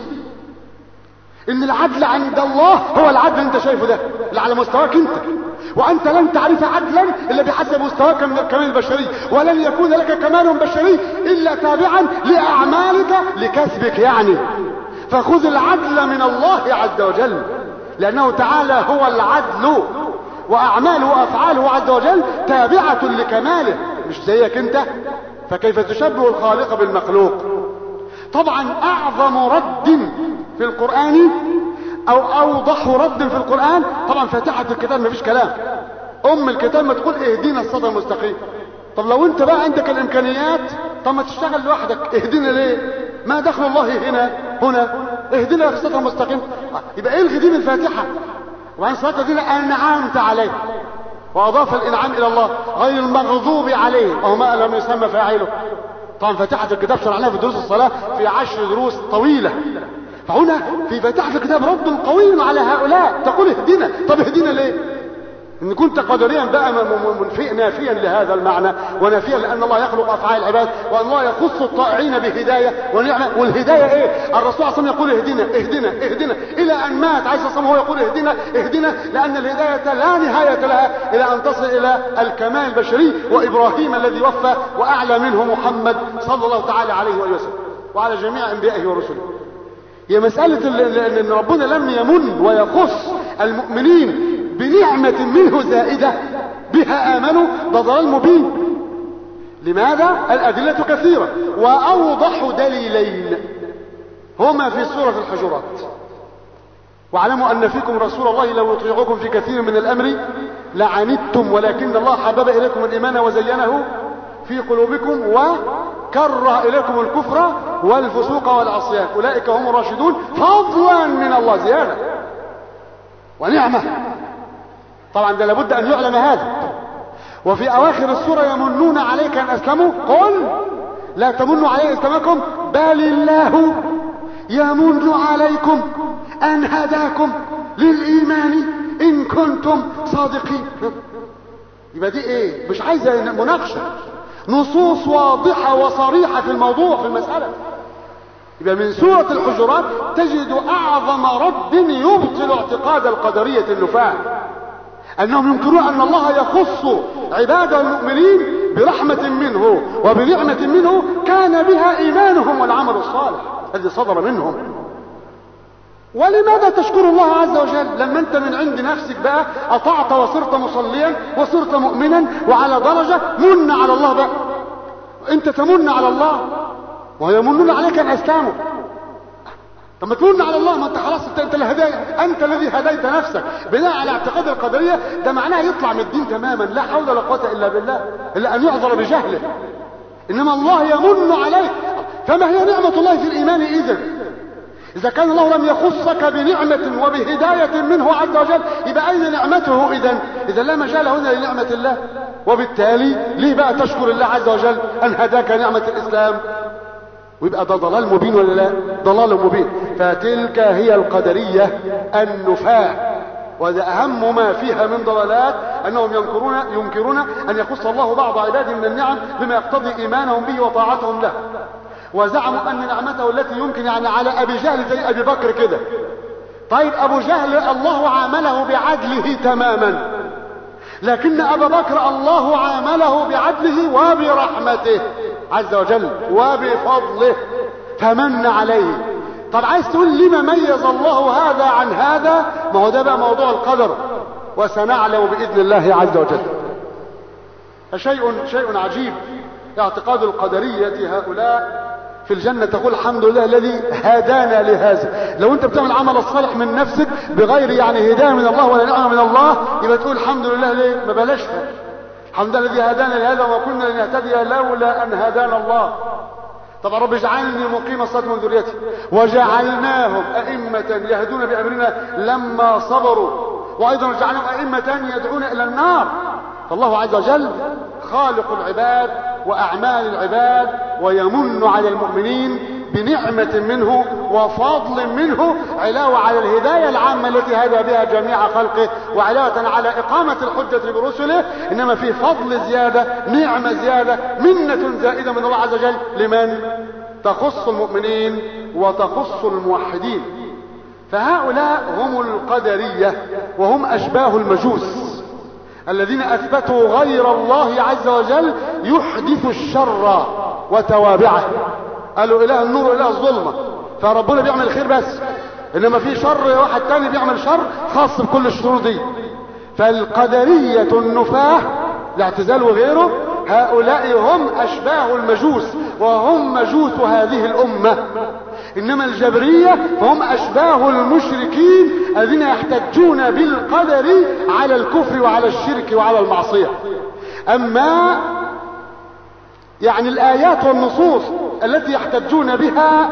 Speaker 3: ان العدل عند الله هو العدل انت شايفه ده اللي على مستواك انت، وانت لن تعرف عدلا الا بحسب مستواك من الكمال البشري، ولن يكون لك كمال بشري الا تابعا لاعمالك لكسبك يعني. فخذ العدل من الله عز وجل، لانه تعالى هو العدل، واعماله وافعاله عز وجل تابعة لكماله مش زيك انت. فكيف تشبه الخالق بالمخلوق؟ طبعا اعظم رد في القرآن او اوضح رد في القرآن طبعا فاتحة الكتاب، مفيش كلام. الكتاب ما تقول اهدينا الصراط المستقيم. طب لو انت بقى عندك الامكانيات، طب ما تشتغل لوحدك، اهدينا ليه؟ ما دخل الله هنا اهدينا الصراط المستقيم. يبقى الغي دين الفاتحة. وعن صراط الذين انعمت عليه، واضاف الانعام الى الله غير المغضوب عليه وهو ما لم يسمى فاعله. طبعا فاتحة الكتاب شرعناها في دروس الصلاة في 10 دروس طويلة، فهنا في فاتحة الكتاب رد قوي على هؤلاء. تقول اهدنا، طب اهدنا ليه؟ ان كنت قدريا بقى نافيا لهذا المعنى ونافيا لان الله يخلق افعال العباد، وان الله يخص الطائعين بهدايه ونعمه. والهدايه ايه؟ الرسول صلى الله عليه وسلم يقول اهدنا اهدنا اهدنا الى ان مات عليه الصلاه والسلام هو يقول اهدنا اهدنا، لان الهدايه لا نهايه لها الى ان تصل الى الكمال البشري. وابراهيم الذي وفى واعلى منه محمد صلى الله تعالى عليه وسلم وعلى جميع انبيائه ورسله. هي مساله ان ربنا لم يمن ويخص المؤمنين بنعمة منه زائدة بها آمنوا، ده ضلال مبين. لماذا؟ الأدلة كثيرة، وأوضح دليلين هما في سورة الحجرات. واعلموا أن فيكم رسول الله لو يطيعكم في كثير من الأمر لعنتم ولكن الله حبب إليكم الإيمان وزينه في قلوبكم وكره إليكم الكفر والفسوق والعصيان أولئك هم الراشدون فضلا من الله زيادة ونعمة. طبعا ده لابد ان يعلم هذا. وفي اواخر السورة يمنون عليك ان اسلموا، قل لا تمنوا علي اسلامكم بل الله يمن عليكم ان هداكم للايمان ان كنتم صادقين. يبقى دي ايه؟ مش عايزة مناقشة، نصوص واضحة وصريحة في الموضوع في المسألة. يبقى من سورة الحجرات تجد اعظم رد يبطل اعتقاد القدرية النفاة، انهم ينكرون ان الله يخص عباده المؤمنين برحمة منه وبنعمة منه كان بها ايمانهم والعمل الصالح الذي صدر منهم. ولماذا تشكر الله عز وجل لما انت من عند نفسك بقى اطعت وصرت مصليا وصرت مؤمنا وعلى درجة من على الله بقى؟ انت تمن على الله ويمنون عليك ان اسلموا. طب ما تمن على الله، ما انت خلاص انت الذي هديت نفسك بناء على اعتقاد القدرية. ده معناه يطلع من الدين تماما، لا حول ولا قوة الا بالله، الا ان يعذر بجهله. انما الله يمن عليك. فما هي نعمة الله في الايمان اذا كان الله لم يخصك بنعمة وبهداية منه عز وجل، يبقى اين نعمته اذا لا مجال هنا لنعمة الله. وبالتالي ليه بقى تشكر الله عز وجل ان هداك نعمة الاسلام؟ ويبقى ده ضلال مبين ولا لا؟ ضلال مبين. فتلك هي القدرية النفاة، وهذا اهم ما فيها من ضلالات، انهم ينكرون ان يخص الله بعض عباده من النعم بما يقتضي ايمانهم به وطاعتهم له، وزعموا ان نعمته التي يمكن يعني على ابي جهل زي ابي بكر كده طيب أبو جهل الله عامله بعدله تماما، لكن أبا بكر الله عامله بعدله وبرحمته عز وجل وبفضله فمن عليه. طب عايز تقول لما ميز الله هذا عن هذا؟ ما هو ده بقى موضوع القدر، وسنعلم بإذن الله عز وجل. شيء عجيب اعتقاد القدرية هؤلاء في الجنة. تقول الحمد لله الذي هدانا لهذا. لو انت بتعمل عمل الصالح من نفسك بغير يعني هداية من الله ولا نعمة من الله، يبقى تقول الحمد لله. ليه؟ ما بلاشها. الحمد لله الذي هدانا لهذا وما كنا لنهتدي لولا ان هدانا الله. طبعا رب اجعلني مقيم الصلاة من ذريتي وجعلناهم أئمة يهدون بأمرنا لما صبروا، وأيضا جعلناهم أئمة يدعون إلى النار. فالله عز وجل خالق العباد وأعمال العباد، ويمن على المؤمنين بنعمة منه وفضل منه، علاوة على الهداية العامة التي هدى بها جميع خلقه، وعلاوة على إقامة الحجة برسله. إنما في فضل زيادة، نعمة زيادة، منة زائدة من الله عز وجل. لمن؟ تخص المؤمنين وتخص الموحدين. فهؤلاء هم القدرية، وهم أشباه المجوس الذين أثبتوا غير الله عز وجل يحدث الشر وتوابعه. قالوا إله النور وإله الظلمة، فربنا بيعمل الخير بس، إنما في شر واحد تاني بيعمل شر خاص بكل الشرور دي. فالقدرية النفاة، الاعتزال وغيره، هؤلاء هم أشباه المجوس وهم مجوس هذه الأمة. إنما الجبرية فهم أشباه المشركين الذين يحتجون بالقدر على الكفر وعلى الشرك وعلى المعصية. أما يعني الآيات والنصوص التي يحتجون بها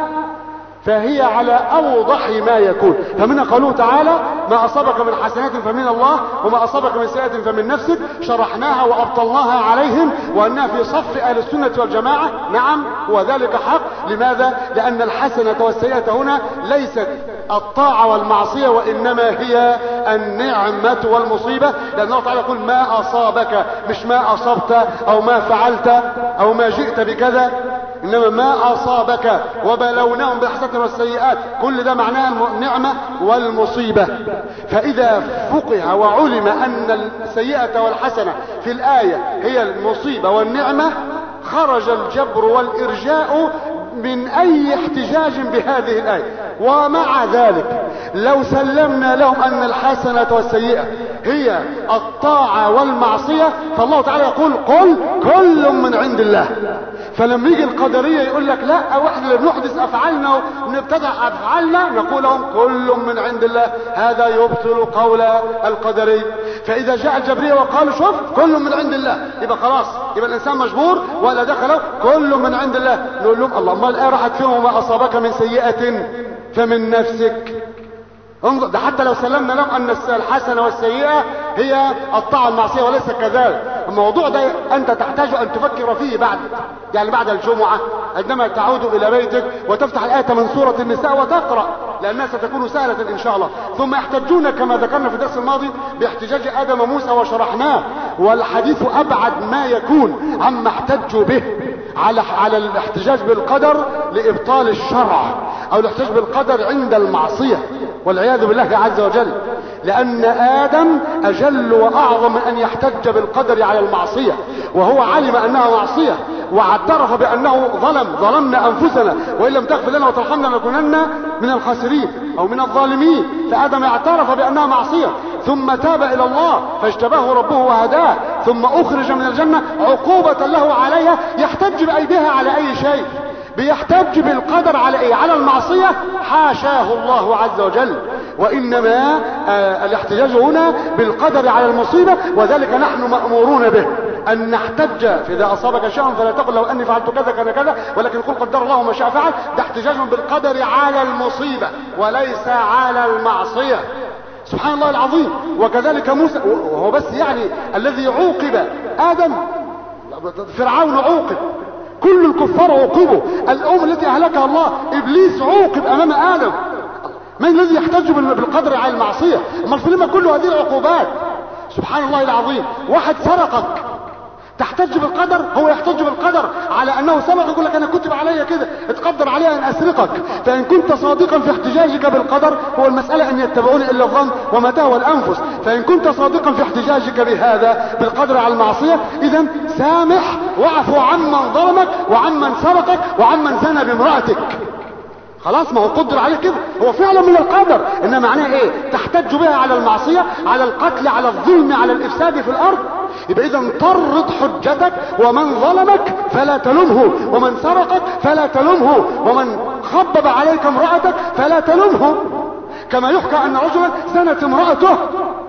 Speaker 3: فهي على أوضح ما يكون. فمنها قوله تعالى: ما أصابك من حسنات فمن الله وما أصابك من سيئة فمن نفسك، شرحناها وأبطلناها عليهم وأنها في صف أهل السنة والجماعة. نعم، وذلك حق. لماذا؟ لأن الحسنة والسيئة هنا ليست الطاعة والمعصية، وإنما هي النعمة والمصيبة. لأن الله تعالى يقول: ما أصابك، مش ما أصبت أو ما فعلت أو ما جئت بكذا، إنما ما أصابك وبلوناهم بالحسنات والسيئات. كل ده معناه النعمة والمصيبة. فإذا فقه وعلم أن السيئة والحسنة في الآية هي المصيبة والنعمة، خرج الجبر والإرجاء من أي احتجاج بهذه الآية. ومع ذلك لو سلمنا لهم أن الحسنة والسيئة هي الطاعة والمعصية، فالله تعالى يقول: قل كل من عند الله. فلما يجي القدرية يقول لك: لا، واحد اللي بنحدث أفعالنا ونبتدع أفعالنا، نقول لهم: كل من عند الله. هذا يبطل قول القدري. فإذا جاء الجبرية وقالوا: شوف، كل من عند الله، يبقى خلاص، يبقى الإنسان مجبور ولا دخله. كل من عند الله. نقول لهم: الله، ما الآية راحت فيهم: وما أصابك من سيئة فمن نفسك. انظر، ده حتى لو سلمنا لهم أن الحسنة والسيئة هي الطاعة المعصية وليس كذلك. الموضوع ده أنت تحتاج أن تفكر فيه بعد الجمعة، عندما تعود إلى بيتك وتفتح الآية من سورة النساء وتقرأ، لأنها ستكون سهلة إن شاء الله. ثم يحتجون كما ذكرنا في الدرس الماضي باحتجاج آدم وموسى وشرحناه، والحديث أبعد ما يكون عما احتجوا به على الاحتجاج بالقدر لإبطال الشرع، أو الاحتجاج بالقدر عند المعصية والعياذ بالله عز وجل. لأن آدم أجل وأعظم من أن يحتج بالقدر على المعصية، وهو علم أنها معصية واعترف بأنه ظلمنا أنفسنا، وإن لم تغفر لنا وترحمنا لنكونن من الخاسرين أو من الظالمين. فآدم اعترف بأنها معصية، ثم تاب إلى الله فاجتباه ربه وهداه، ثم أخرج من الجنة عقوبة له عليها. يحتج بأيديها على أي شيء؟ بيحتج بالقدر على ايه؟ على المعصية؟ حاشاه الله عز وجل. وإنما الاحتجاج هنا بالقدر على المصيبة، وذلك نحن مأمورون به أن نحتج. فإذا أصابك شيء فلا تقل لو أني فعلت كذا كان كذا، ولكن قل قدر الله ما شاء فعل. ده احتجاج بالقدر على المصيبة وليس على المعصية. سبحان الله العظيم. وكذلك موسى، وهو بس يعني الذي عوقب آدم، فرعون عوقب، كل الكفار عوقبوا، الأمة التي أهلكها الله إبليس عوقب أمام آدم. من الذي يحتج بالقدر على المعصية؟ أما الفيلم كل هذه العقوبات. سبحان الله العظيم. واحد سرقك تحتج بالقدر، هو يحتج بالقدر على انه سبق، يقول لك انا كتب علي كده، اتقدر علي ان اسرقك. فان كنت صادقا في احتجاجك بالقدر، هو المسألة ان يتبعون الا الظن وما تهوى الانفس، فان كنت صادقا في احتجاجك بهذا بالقدر على المعصية، اذا سامح واعفو عمن ظلمك وعمن سرقك وعمن زنى بامرأتك. خلاص، ما هو قدر عليه كده، هو فعلا من القدر، انما معناه ايه؟ تحتج بها على المعصية، على القتل، على الظلم، على الافساد في الارض. يبقى اذا طرد حجتك، ومن ظلمك فلا تلومه، ومن سرقك فلا تلومه، ومن خبب عليك امرأتك فلا تلومه. كما يحكى ان رجلا زنت امرأته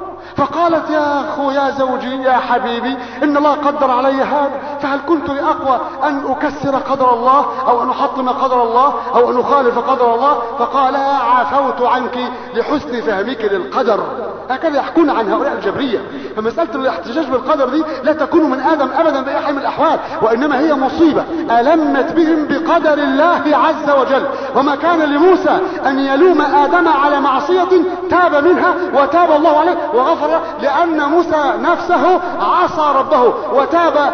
Speaker 3: فقالت يا اخو يا زوجي يا حبيبي ان الله قدر علي هذا، فهل كنت لأقوى ان اكسر قدر الله او ان احطم قدر الله او ان اخالف قدر الله؟ فقال عفوت عنك لحسن فهمك للقدر. هكذا يحكون عن هؤلاء الجبرية. فمسألة الاحتجاج بالقدر دي لا تكون من آدم ابدا بأي حال من الاحوال، وانما هي مصيبة ألمت بهم بقدر الله عز وجل. وما كان لموسى ان يلوم آدم على معصية تاب منها وتاب الله عليه وغفر له، لأن موسى نفسه عصى ربه وتاب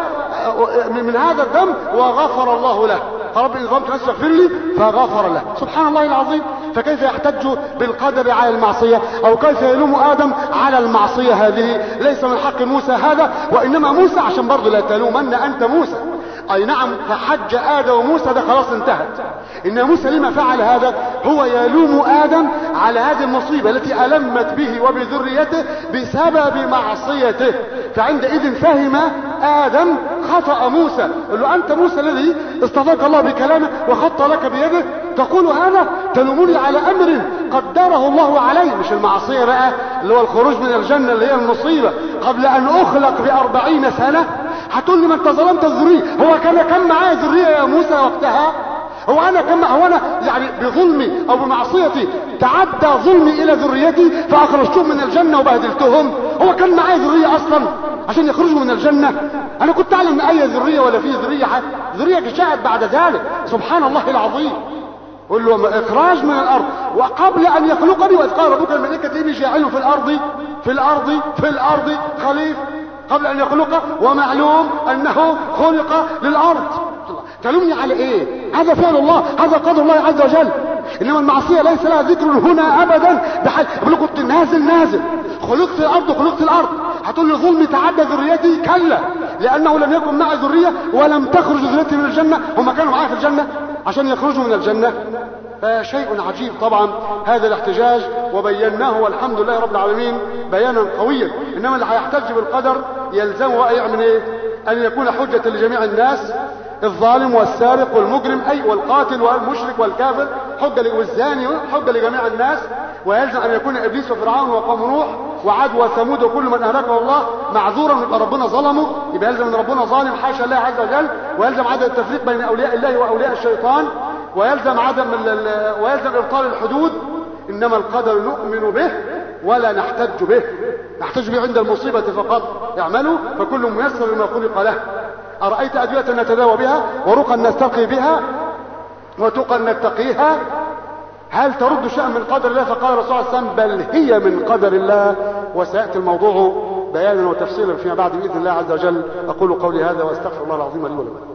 Speaker 3: من هذا الذنب وغفر الله له. فرب إن ظلمت نفسي فاغفر لي فغفر له. سبحان الله العظيم. فكيف يحتج بالقدر على المعصية، أو كيف يلوم آدم على المعصية؟ هذه ليس من حق موسى هذا، وإنما موسى عشان برضه لا تلومن أنت موسى. أي نعم، فحج آدم وموسى ده خلاص انتهت. إن موسى لما فعل هذا هو يلوم آدم على هذه المصيبة التي ألمت به وبذريته بسبب معصيته. فعندئذ فهم آدم خطأ موسى. قال له أنت موسى الذي اصطفاك الله بكلامه وخط لك بيده، تقول هذا؟ تلومني على أمر قدره الله علي، مش المعصية بقى اللي هو الخروج من الجنة اللي هي المصيبة قبل أن أخلق ب40 سنة. هتقول لي ما انت ظلمت الذرية. هو كان معايا ذرية يا موسى وقتها؟ هو انا يعني بظلمي او بمعصيتي تعدى ظلمي الى ذريتي فاخرجتهم من الجنة وبهدلتهم؟ هو كان معايا ذرية اصلا عشان يخرجوا من الجنة؟ انا كنت اعلم اي ذرية ولا في ذرية جاءت بعد ذلك. سبحان الله العظيم. قل له اخراج من الارض وقبل ان يخلقني، واذ قال ربك الملائكة اني جاعل في الارض خليفة، قبل ان يخلقه، ومعلوم انه خلق للارض. تلومني على ايه؟ هذا فعل الله، هذا قدر الله عز وجل. انما المعصية ليس لها ذكر هنا ابدا بحال. بقول كنت نازل خلقت الارض. هتقول لي ظلمي تعدى ذريتي؟ كلا، لانه لم يكن معي ذرية ولم تخرج ذريتي من الجنة. هم كانوا معايا في الجنة عشان يخرجوا من الجنة. فشيء عجيب طبعا هذا الاحتجاج، وبيناه والحمد لله رب العالمين بيانا قويا. انما اللي هيحتج بالقدر يلزمه بقى يعمل ايه؟ ان يكون حجة لجميع الناس، الظالم والسارق والمجرم والقاتل والمشرك والكافر حجة، والزاني حجة لجميع الناس. ويلزم ان يكون ابليس وفرعون وقوم نوح وعاد وثمود وكل من اهلكه الله معذورا، يبقى ربنا ظلمه، يبقى يلزم ان ربنا ظالم حاشا الله عز وجل. ويلزم عدم التفريق بين اولياء الله واولياء الشيطان، ويلزم ويلزم ابطال الحدود. انما القدر نؤمن به ولا نحتج به عند المصيبة فقط. اعملوا فكل ميسر لما خلق له. أرأيت أدوية نتداوى بها، ورقا نستقي بها، وتقا نتقيها، هل ترد شيئا من قدر الله؟ فقال الرسول صلى الله عليه وسلم بل هي من قدر الله. وسيأتي الموضوع بيانا وتفصيلا فيما بعد بإذن الله عز وجل. أقول قولي هذا وأستغفر الله العظيم لي ولكم.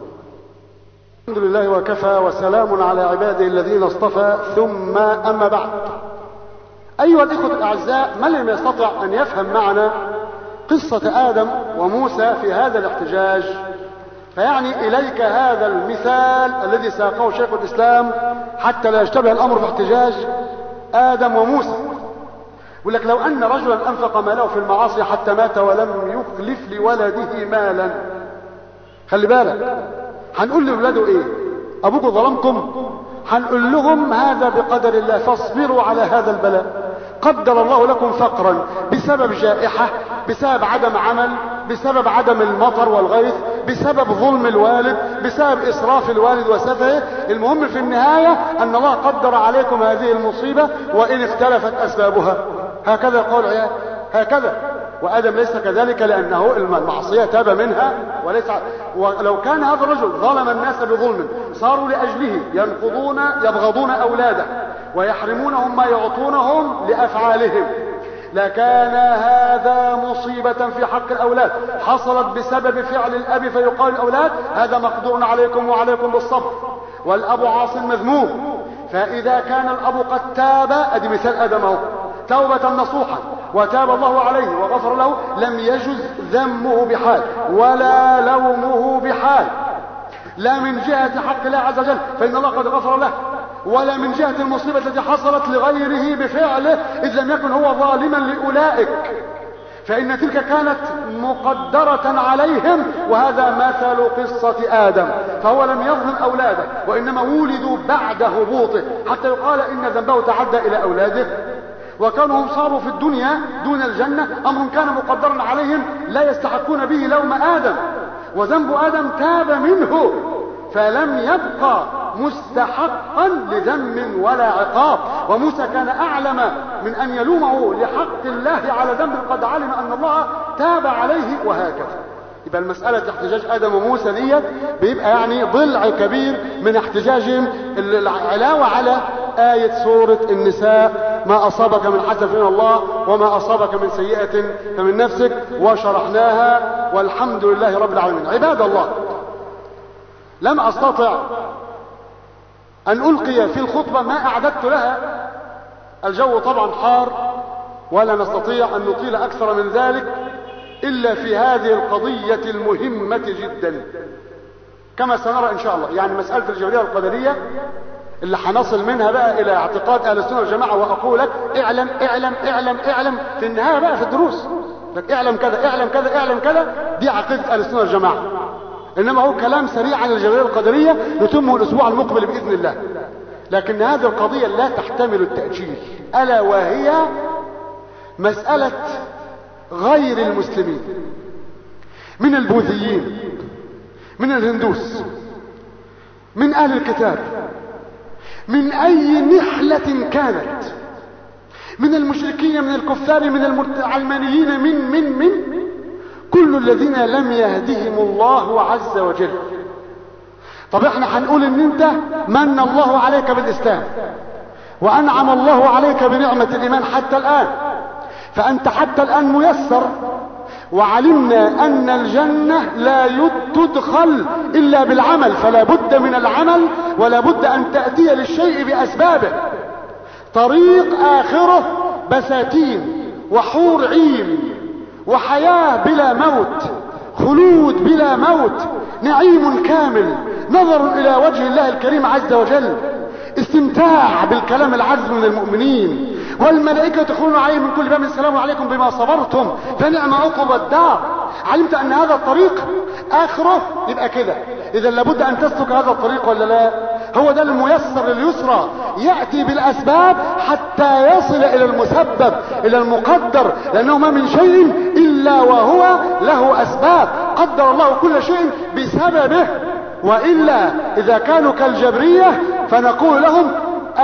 Speaker 3: الحمد لله وكفى، وسلام على عباده الذين اصطفى، ثم أما بعد. أيها الإخوة الأعزاء، من لم يستطع أن يفهم معنا قصة آدم وموسى في هذا الاحتجاج، فيعني إليك هذا المثال الذي ساقه شيخ الإسلام حتى لا يشتبه الأمر في احتجاج آدم وموسى. يقول لك لو أن رجلا أنفق ماله في المعاصي حتى مات ولم يخلف لولده مالا. خلي بالك، هنقول لولاده إيه؟ أبوكم ظلمكم؟ هنقول لهم هذا بقدر الله، فاصبروا على هذا البلاء. قدر الله لكم فقرا بسبب جائحة، بسبب عدم عمل، بسبب عدم المطر والغيث، بسبب ظلم الوالد، بسبب إسراف الوالد وسفهه. المهم في النهاية أن الله قدر عليكم هذه المصيبة وإن اختلفت أسبابها. هكذا قول عيال، هكذا. وآدم ليس كذلك، لأنه المعصية تاب منها وليس. ولو كان هذا الرجل ظلم الناس بظلم صاروا لأجله يبغضون أولاده ويحرمونهم ما يعطونهم لأفعالهم، لكان هذا مصيبة في حق الأولاد حصلت بسبب فعل الأب، فيقال الأولاد هذا مقدور عليكم وعليكم بالصبر، والأب عاص مذموم. فإذا كان الأب قد تاب، أدي مثال آدم توبة نصوحا وتاب الله عليه وغفر له، لم يجز ذمه بحال ولا لومه بحال، لا من جهة حق الله عز وجل فإن الله قد غفر له، ولا من جهة المصيبة التي حصلت لغيره بفعله إذ لم يكن هو ظالما لأولئك، فإن تلك كانت مقدرة عليهم. وهذا مثل قصة آدم، فهو لم يظلم أولاده وإنما ولدوا بعد هبوطه، حتى يقال إن ذنبه تعدى إلى أولاده، وكانهم صاروا في الدنيا دون الجنة أمر كان مقدرا عليهم لا يستحقون به لوم آدم، وذنب آدم تاب منه فلم يبقى مستحقا لذنب ولا عقاب. وموسى كان أعلم من أن يلومه لحق الله على ذنب قد علم أن الله تاب عليه، وهكذا. يبقى المسألة احتجاج آدم وموسى ديت بيبقى يعني ضلع كبير من احتجاجهم العلاوة على آية سورة النساء ما أصابك من حسنة من الله وما أصابك من سيئة فمن نفسك، وشرحناها والحمد لله رب العالمين. عباد الله، لم أستطع أن ألقي في الخطبة ما أعددت لها، الجو طبعا حار ولا نستطيع أن نطيل أكثر من ذلك إلا في هذه القضية المهمة جدا كما سنرى إن شاء الله. يعني مسألة الجبرية والقدرية اللي هنصل منها بقى إلى اعتقاد أهل السنة والجماعة، وأقول لك اعلم اعلم اعلم اعلم في النهاية بقى في الدروس لك اعلم كذا اعلم كذا اعلم كذا، دي عقيدة أهل السنة والجماعة. إنما هو كلام سريع عن الجبرية والقدرية نتمه الأسبوع المقبل بإذن الله. لكن هذه القضية لا تحتمل التأجيل، ألا وهي مسألة غير المسلمين من البوذيين، من الهندوس، من أهل الكتاب، من أي نحلة كانت، من المشركين، من الكفار، من العلمانيين، من كل الذين لم يهدهم الله عز وجل. طب احنا هنقول ان انت من الله عليك بالإسلام وأنعم الله عليك بنعمة الإيمان حتى الآن، فأنت حتى الآن ميسر، وعلمنا أن الجنة لا تدخل إلا بالعمل، فلا بد من العمل ولا بد أن تأتي للشيء بأسبابه. طريق آخره بساتين وحور عين وحياة بلا موت، خلود بلا موت، نعيم كامل، نظر إلى وجه الله الكريم عز وجل، استمتاع بالكلام العذب من المؤمنين، والملائكة تدخلون عليهم من كل باب السلام عليكم بما صبرتم فنعم عقبى الدار. علمت أن هذا الطريق آخره يبقى كده، إذا لابد أن تسلك هذا الطريق ولا لا؟ هو ده الميسر لليسرى، يأتي بالأسباب حتى يصل إلى المسبب، إلى المقدر، لأنه ما من شيء إلا وهو له أسباب، قدر الله كل شيء بسببه. وإلا إذا كانوا كالجبرية فنقول لهم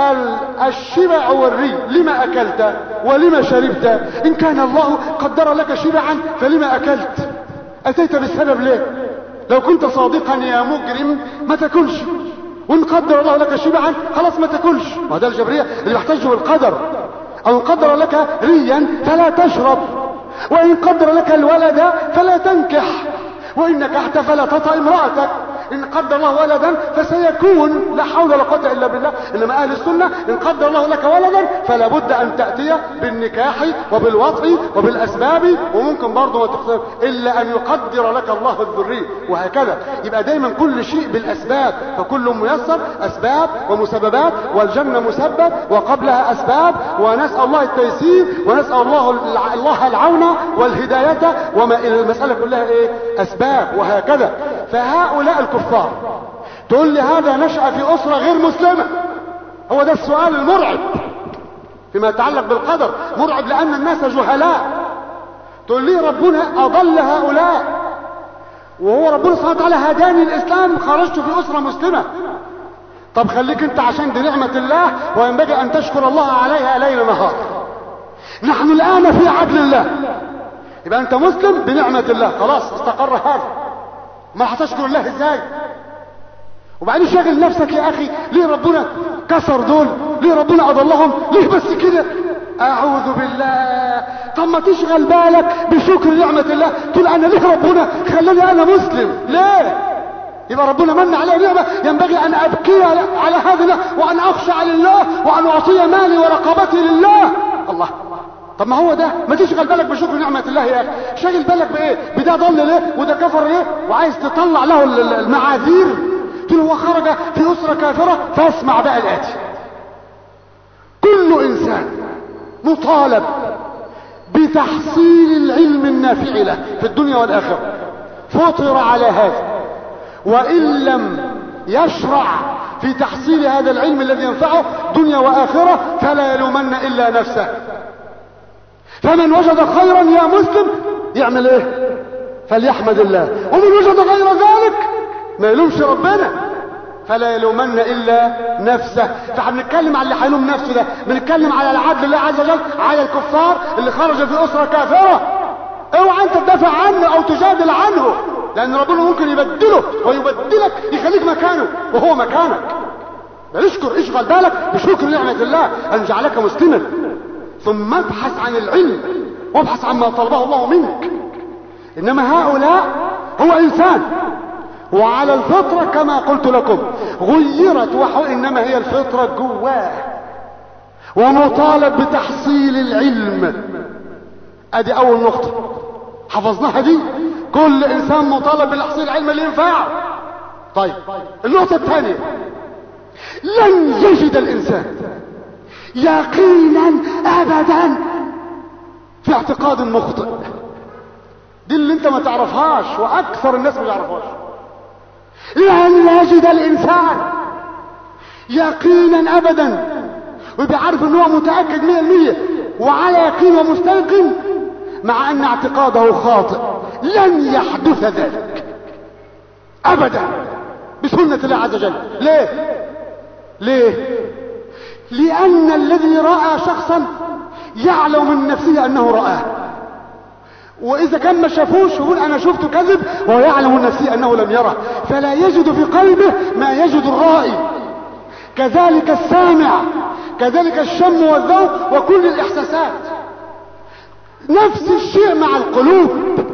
Speaker 3: الشبع والري، لما أكلت ولما شربت؟ إن كان الله قدر لك شبعا فلما أكلت؟ أتيت بالسبب ليه؟ لو كنت صادقا يا مجرم ما تاكلش، وإن قدر الله لك شبعا خلاص ما تاكلش. وهذا الجبرية اللي يحتج بالقدر. أو إن قدر لك ريا فلا تشرب، وإن قدر لك الولد فلا تنكح، وإن نكحت فلا تطأ امرأتك، إن قدر الله ولدا فسيكون، لا حول ولا قوة إلا بالله. إنما أهل السنة إن قدر الله لك ولدا فلا بد أن تأتي بالنكاح وبالوطء وبالأسباب، وممكن برضه ما تقدر إلا أن يقدر لك الله الذرية، وهكذا. يبقى دايما كل شيء بالأسباب، فكل ميسر، أسباب ومسببات، والجنة مسبب وقبلها أسباب، ونسأل الله التيسير ونسأل الله العون والهداية، وما إلى المسألة كلها إيه؟ أسباب، وهكذا. فهؤلاء الكفار تقول لي هذا نشأ في أسرة غير مسلمة، هو ده السؤال المرعب فيما يتعلق بالقدر، مرعب لأن الناس جهلاء. تقول لي ربنا أضل هؤلاء، وهو ربنا سبحانه وتعالى هداني الإسلام، خرجت في أسرة مسلمة. طب خليك انت، عشان دي نعمة الله وينبغي أن تشكر الله عليها ليل نهار. نحن الآن في عدل الله، يبقى أنت مسلم بنعمة الله، خلاص استقر هذا. ما هتشكر الله ازاي؟ وبعدين شاغل نفسك يا اخي، ليه ربنا كسر دول؟ ليه ربنا اضلهم؟ ليه بس كده؟ اعوذ بالله. طب ما تشغل بالك بشكر نعمة الله، تقول انا ليه ربنا خلاني انا مسلم؟ ليه؟ يبقى ربنا من علي نعمة ينبغي ان ابكي على هذا وان اخشع لله وان اعطي مالي ورقبتي لله. الله، طب ما هو ده. ما تشغل بالك بشكر نعمة الله يا اخي، شغل بالك بايه؟ بده ضل ليه وده كفر ليه وعايز تطلع له المعاذير. تقول هو خرج في اسرة كافرة. فاسمع بقى الاتي: كل انسان مطالب بتحصيل العلم النافع له في الدنيا والاخرة، فطر على هذا، وان لم يشرع في تحصيل هذا العلم الذي ينفعه دنيا واخرة فلا يلومن الا نفسه. فمن وجد خيرا يا مسلم يعمل ايه؟ فليحمد الله. ومن وجد غير ذلك ما يلومش ربنا، فلا يلومن الا نفسه. فبنتكلم على اللي هيلوم نفسه ده، بنتكلم على العدل الله عز وجل على الكفار اللي خرج في اسره كافره. اوعى انت تدافع عنه او تجادل عنه، لان ربنا ممكن يبدله ويبدلك يخليك مكانه وهو مكانك. اشغل بالك بشكر نعمة الله ان جعلك مسلما، ثم ابحث عن العلم وابحث عما طلبه الله منك. انما هؤلاء هو انسان وعلى الفطرة كما قلت لكم غيرت انما هي الفطرة جواه، ومطالب بتحصيل العلم. ادي اول نقطة حفظناها دي، كل انسان مطالب بتحصيل العلم اللي ينفعه. طيب النقطة الثانية: لن يجد الانسان يقينا ابدا في اعتقاد مخطئ. دي اللي انت ما تعرفهاش واكثر الناس ما يعرفهاش. لن يجد الانسان يقينا ابدا ويبقى عارف ان هو متاكد 100% وعلى يقين ومستيقن مع ان اعتقاده خاطئ. لن يحدث ذلك ابدا بسنة الله عز وجل. ليه؟ لان الذي راى شخصا يعلم من نفسه انه رآه، واذا كان ما شافوش يقول انا شفته كذب ويعلم من نفسه انه لم يره، فلا يجد في قلبه ما يجد الرائي. كذلك السامع، كذلك الشم والذوق وكل الاحساسات. نفس الشيء مع القلوب.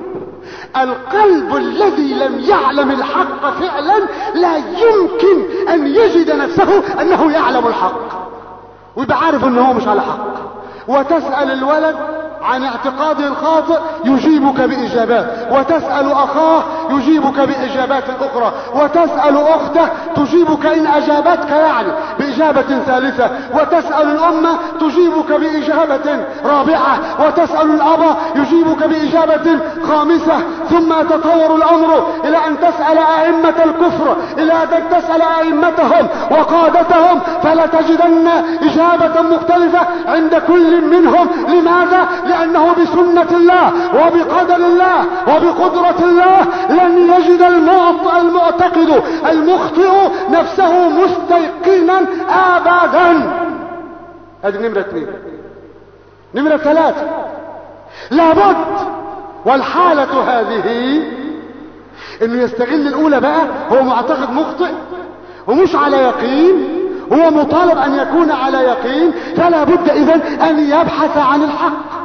Speaker 3: القلب الذي لم يعلم الحق فعلا لا يمكن ان يجد نفسه انه يعلم الحق ويبقى عارف انه مش على حق. وتسأل الولد عن اعتقاده الخاطئ يجيبك بإجابات، وتسأل أخاه يجيبك بإجابات أخرى، وتسأل أخته تجيبك إن أجابتك يعني بإجابة ثالثة، وتسأل الأمة تجيبك بإجابة رابعة، وتسأل الأب يجيبك بإجابة خامسة. ثم يتطور الأمر إلى أن تسأل أئمة الكفر، إلى أن تسأل أئمتهم وقادتهم، فلا تجدن إجابة مختلفة عند كل منهم. لماذا؟ لأنه بسنة الله وبقدر الله وبقدرة الله لن يجد المعتقد المخطئ نفسه مستيقنا أبدا. هذه نمرة 2. نمرة 3: لابد والحالة هذه انه يستغل الاولى بقى. هو معتقد مخطئ ومش على يقين، هو مطالب ان يكون على يقين، فلا بد اذن ان يبحث عن الحق،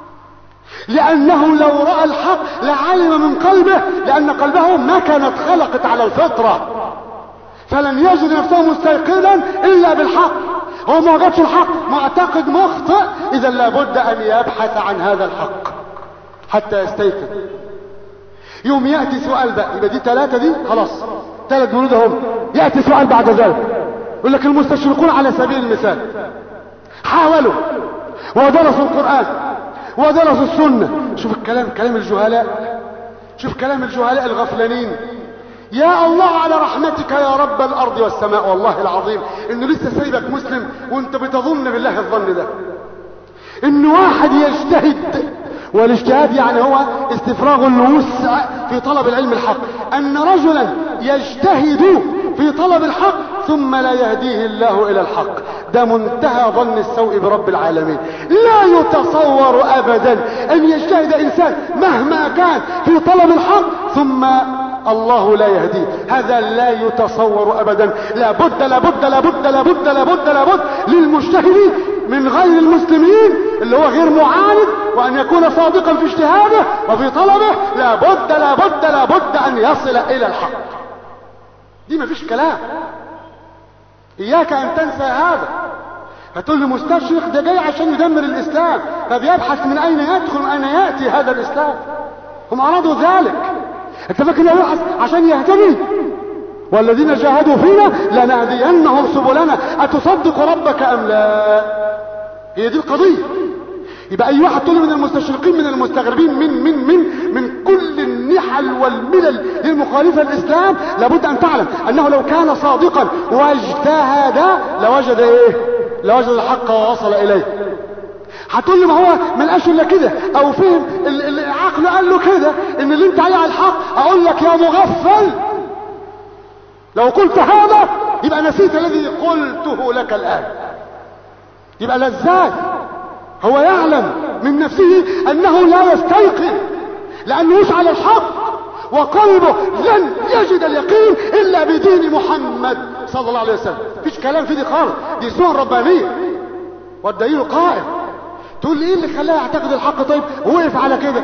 Speaker 3: لانه لو رأى الحق لعلم من قلبه، لان قلبه ما كانت خلقت على الفطرة، فلن يجد نفسه مستيقنا الا بالحق. هو ما وجدش الحق، معتقد مخطئ، اذا لابد ان يبحث عن هذا الحق حتى يستيقن. يوم يأتي سؤال بقى، يبقى دي 3 دي خلاص 3 جنود هم. يأتي سؤال بعد ذلك يقول لك المستشرقون على سبيل المثال حاولوا ودرسوا القرآن ودرسوا السنة. شوف الكلام، كلام الجهلاء، شوف كلام الجهلاء الغفلانين. يا الله على رحمتك يا رب الأرض والسماء، والله العظيم إنه لسه سايبك مسلم وانت بتظن بالله الظن ده. إن واحد يجتهد، والاجتهاد يعني هو استفراغ الوسع في طلب العلم الحق، أن رجلا يجتهد في طلب الحق ثم لا يهديه الله إلى الحق، ده منتهى ظن السوء برب العالمين. لا يتصور أبدا أن يجتهد إنسان مهما كان في طلب الحق ثم الله لا يهديه، هذا لا يتصور أبدا. لابد لابد لابد لابد لابد لابد للمجتهد من غير المسلمين اللي هو غير معاند، وأن يكون صادقا في اجتهاده وفي طلبه، لابد أن يصل إلى الحق. دي مفيش كلام. إياك أن تنسى هذا. هتقول لي مستشرق ده جاي عشان يدمر الإسلام، فبيبحث من أين يدخل ومن أين يأتي هذا الإسلام. هم أرادوا ذلك. أنت فاكر يبحث عشان يهتدي؟ والذين جاهدوا فينا لنهدينهم سبلنا. أتصدق ربك أم لا؟ هي دي القضية. يبقى أي واحد تقول من المستشرقين من المستغربين من كل النحل والملل للمخالفة الإسلام، لابد أن تعلم أنه لو كان صادقا واجتهد لوجد إيه؟ لوجد الحق ووصل إليه. هتقول لي ما هو ما لقاش الا كده، او فهم العقل قال له كده ان اللي انت عليه على الحق. اقول لك يا مغفل، لو قلت هذا يبقى نسيت الذي قلته لك الآن. يبقى لا ازاي هو يعلم من نفسه انه لا يستيقن لانه مش على الحق، وقلبه لن يجد اليقين الا بدين محمد صلى الله عليه وسلم. مفيش كلام في دي خالص، دي سنة ربانية والدليل قائم. تقول لي ايه اللي خلاه يعتقد الحق؟ طيب وقف على كده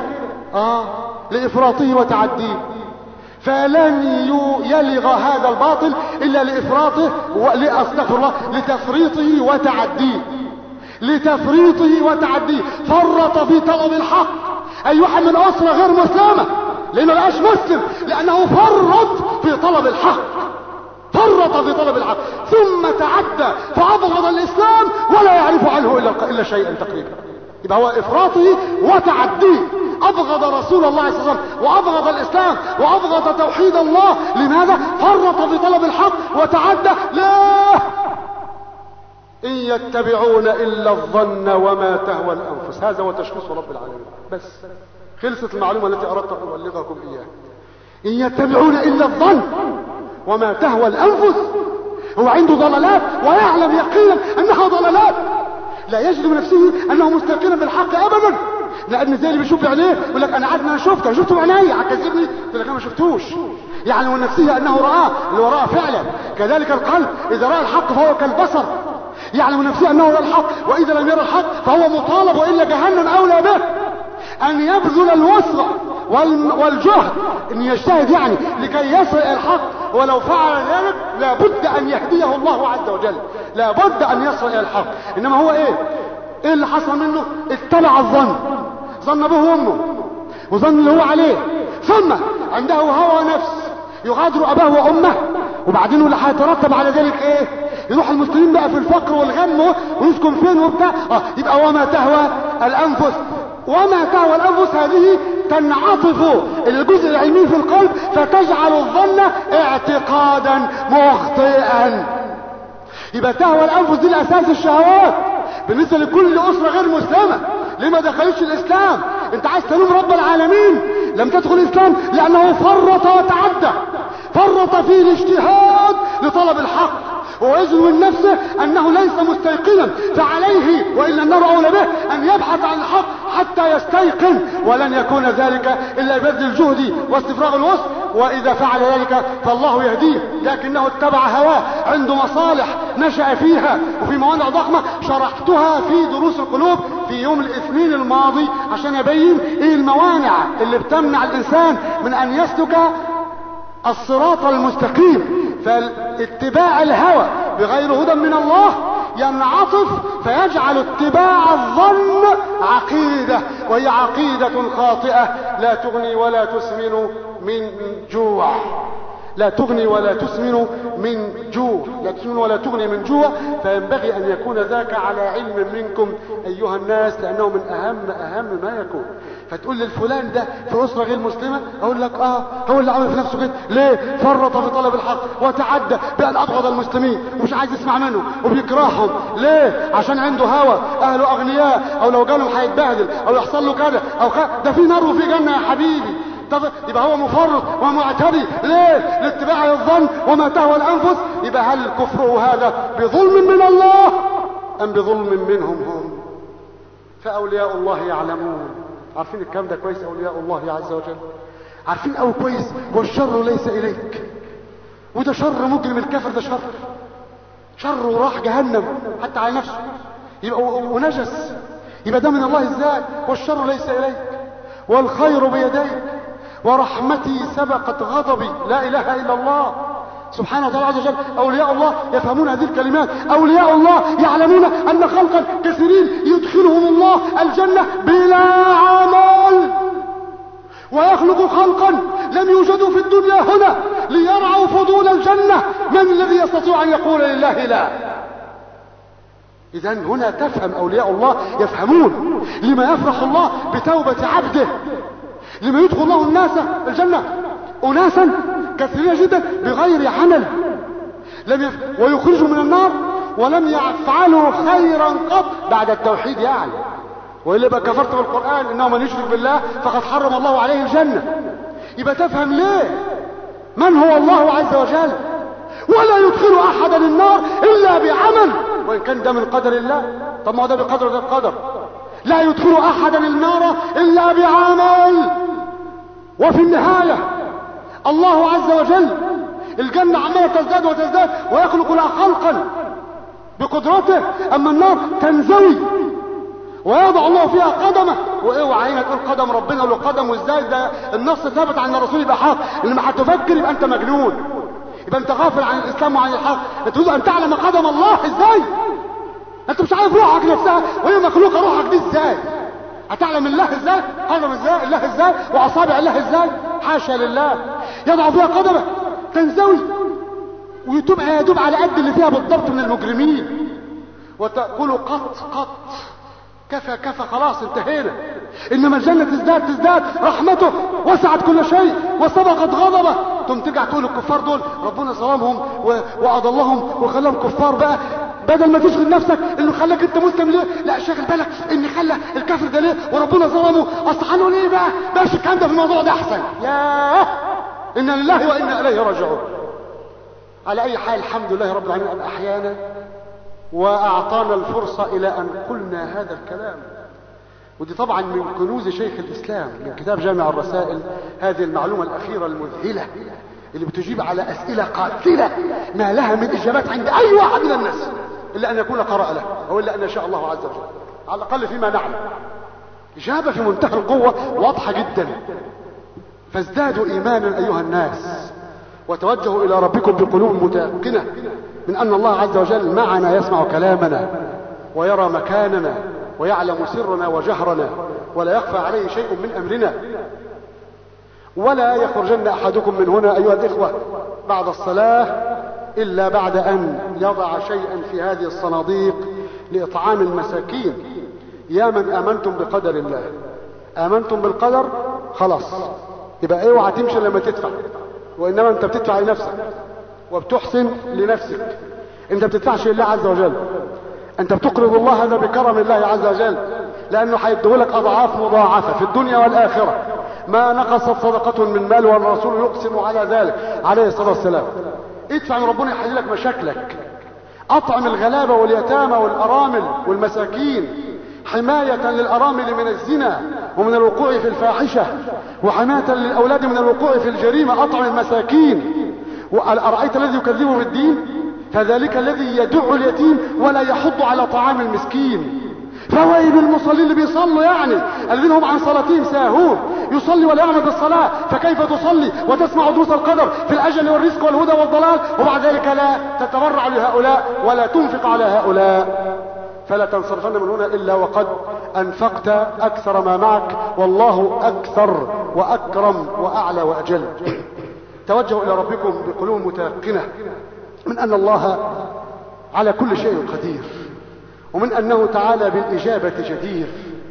Speaker 3: لافراطه وتعديه، فلن يلغ هذا الباطل الا لافراطه استغفر الله، لتفريطه وتعديه. لتفريطه وتعديه، فرط في طلب الحق. اي واحد من اسره غير مسلمه لانه مبقاش مسلم لانه فرط في طلب الحق، فرط في طلب الحق، ثم تعدى فابغض الاسلام ولا يعرف عنه الا شيئا تقريبا. يبقى هو افراطه وتعديه، ابغض رسول الله صلى الله عليه وسلم وابغض الاسلام وابغض توحيد الله. لماذا؟ فرط في طلب الحق وتعدى. لا، ان يتبعون الا الظن وما تهوى الانفس. هذا هو تشخيص رب العالمين. بس خلصت المعلومه التي اردت ان ابلغكم اياها. ان يتبعون الا الظن وما تهوى الانفس. هو عنده ضلالات ويعلم يقينا انها ضلالات، لا يجد من نفسه انه مستيقنا بالحق ابدا، لان زي اللي بيشوف بعينيه يقول لك انا عارف ان انا شفته بعيني، هتكذبني؟ تقول لك انا ما شفتوش. يعلم من نفسه انه رآه، اللي وراه فعلا. كذلك القلب اذا راى الحق فهو كالبصر، يعلم من نفسه انه يرى الحق، واذا لم يرى الحق فهو مطالب والا جهنم اولى به ان يبذل الوسع والجهد، ان يجتهد يعني لكي يصل الى الحق. ولو فعل ذلك لابد ان يهديه الله عز وجل، لابد ان يصل الى الحق. انما هو ايه اللي حصل منه؟ اتبع الظن، ظن به وامه وظن اللي هو عليه، ثم عنده هوى نفس يغادر اباه وامه، وبعدين اللي هيترتب على ذلك ايه؟ يروح المسلمين بقى في الفقر والغم ويسكن فين وبتاع. يبقى وما تهوى الانفس. وما تهوى الانفس هذه تنعطف الجزء العلمي في القلب فتجعل الظن اعتقادا مخطئا. يبقى تهوى الانفس دي الاساس الشهوات بالنسبه لكل اسره غير مسلمه. ليه ما دخلتش الاسلام؟ انت عايز تلوم رب العالمين لم تدخل الاسلام لانه فرط وتعدى، فرط في الاجتهاد لطلب الحق، ويجد من نفسه انه ليس مستيقنا، فعليه والا النار اولى به ان يبحث عن الحق حتى يستيقن، ولن يكون ذلك الا ببذل الجهد واستفراغ الوسع. واذا فعل ذلك فالله يهديه، لكنه اتبع هواه، عنده مصالح نشأ فيها وفي موانع ضخمه شرحتها في دروس القلوب في يوم الاثنين الماضي عشان ابين ايه الموانع اللي بتمنع الانسان من ان يسلك الصراط المستقيم. فاتباع الهوى بغير هدى من الله ينعطف فيجعل اتباع الظن عقيدة، وهي عقيدة خاطئة لا تغني ولا تسمن من جوع. لا تغني ولا تسمن من جوع، لا تسمن ولا تغني من جوع. فينبغي أن يكون ذاك على علم منكم أيها الناس، لأنه من أهم ما يكون. فتقول للفلان ده في أسرة غير مسلمة، أقول لك هو اللي عمل في نفسه كده. ليه؟ فرط في طلب الحق وتعدى بأن أبغض المسلمين ومش عايز يسمع منه وبيكرههم. ليه؟ عشان عنده هوى، أهله أغنياء، أو لو جالهم هيتبهدل أو يحصل له كذا أو ده في نار وفي جنة يا حبيبي. يبقى هو مفرط ومعتدي. ليه؟ لاتباع الظن وما تهوى الانفس. يبقى هل كفره هذا بظلم من الله ام بظلم منهم هم؟ فاولياء الله يعلمون. عارفين الكلام ده كويس. اولياء الله عز وجل عارفين او كويس والشر ليس اليك، وده شر مجرم الكافر، ده شر وراح جهنم حتى على نفسه. يبقى ونجس، يبقى ده من الله ازاي؟ والشر ليس اليك والخير بيديك ورحمتي سبقت غضبي. لا اله الا الله سبحانه وتعالى عز وجل. اولياء الله يفهمون هذه الكلمات. اولياء الله يعلمون ان خلقا كثيرين يدخلهم الله الجنة بلا عمل، ويخلق خلقا لم يوجدوا في الدنيا هنا ليرعوا فضول الجنة. من الذي يستطيع ان يقول لله لا؟ اذن هنا تفهم اولياء الله، يفهمون لما يفرح الله بتوبة عبده، لما يدخل الله الناس الجنة اناسا كثيرين جدا بغير عمل ويخرجوا من النار ولم يفعلوا خيرا قط بعد التوحيد يعني. وإلا بقى كفرت بالقرآن انه من يشرك بالله فقد حرم الله عليه الجنة. يبقى تفهم ليه من هو الله عز وجل، ولا يدخل احدا النار الا بعمل، وان كان ده من قدر الله. طب ما هو ده بقدر ده بقدر. لا يدخل احدا النار الا بعمل. وفي النهاية الله عز وجل الجنة عمالة تزداد وتزداد ويخلق لها خلقا بقدرته، اما النار تنزوي ويضع الله فيها قدمه. واوعى عينك تقول قدم ربنا له قدم، وازاي ده النص ثابت عن الرسول يبقى حق. لما هتفكر يبقى انت مجنون، يبقى انت غافل عن الاسلام وعن الحق. تريد ان تعلم قدم الله ازاي؟ انت مش عارف روحك نفسها وهي مخلوقه، روحك دي ازاي هتعلم الله ازاي؟ قدم ازاي؟ الله ازاي؟ واصابع الله ازاي؟ حاشا لله. يضع فيها قدمه تنزوي وتبقى يدوب على قد اللي فيها بالضبط من المجرمين، وتقول قط قط كفى كفى خلاص انتهينا. انما الجنة تزداد رحمته وسعت كل شيء وسبقت غضبه. ثم ترجع تقول الكفار دول ربنا صوامهم واضلهم وخلاهم كفار. بقى بدل ما تشغل نفسك انه خلاك انت مسلم ليه، لا شغل بالك ان خلى الكافر ده ليه وربنا ظلمه. اصل هنقول ايه بقى؟ ماشي الكلام ده في الموضوع ده احسن. ياه انا لله وانا اليه راجعون. على اي حال الحمد لله رب العالمين ان احيانا واعطانا الفرصة الى ان قلنا هذا الكلام. ودي طبعا من كنوز شيخ الاسلام من كتاب جامع الرسائل، هذه المعلومة الاخيرة المذهلة اللي بتجيب على اسئلة قاتلة ما لها من اجابات عند اي واحد من الناس الا ان يكون قرأ له او الا ان يشاء الله عز وجل، على الاقل فيما نعلم. اجابة في منتهى القوة واضحة جدا. فازدادوا ايمانا ايها الناس وتوجهوا الى ربكم بقلوب متيقنة من ان الله عز وجل معنا، يسمع كلامنا ويرى مكاننا ويعلم سرنا وجهرنا ولا يخفى عليه شيء من امرنا. ولا يخرجن احدكم من هنا ايها الاخوة بعد الصلاة الا بعد ان يضع شيئا في هذه الصناديق لاطعام المساكين. يا من امنتم بقدر الله، امنتم بالقدر خلاص، يبقى اوعى تمشي لما تدفع، وانما انت بتدفع لنفسك وبتحسن لنفسك. انت بتدفعش لله عز وجل، انت بتقرض الله هذا بكرم الله عز وجل، لانه هيديهولك اضعاف مضاعفة في الدنيا والاخرة. ما نقصت صدقة من مال والرسول يقسم على ذلك عليه الصلاة والسلام. ادفع من ربنا يحل لك مشاكلك. اطعم الغلابة واليتامى والارامل والمساكين، حماية للارامل من الزنا ومن الوقوع في الفاحشة، وحماية للاولاد من الوقوع في الجريمة. اطعم المساكين. وأرأيت الذي يكذب بالدين فذلك الذي يدع اليتيم ولا يحض على طعام المسكين. فويل المصلين اللي بيصلوا يعني الذين هم عن صلاتهم ساهون، يصلي ولا يعمل بالصلاة، فكيف تصلي وتسمع دروس القدر في الأجل والرزق والهدى والضلال وبعد ذلك لا تتبرع لهؤلاء ولا تنفق على هؤلاء. فلا تنصرفن من هنا إلا وقد أنفقت أكثر ما معك، والله أكثر وأكرم وأعلى وأجل. توجهوا إلى ربكم بقلوب متيقنة من أن الله على كل شيء قدير، ومن أنه تعالى بالإجابة جدير.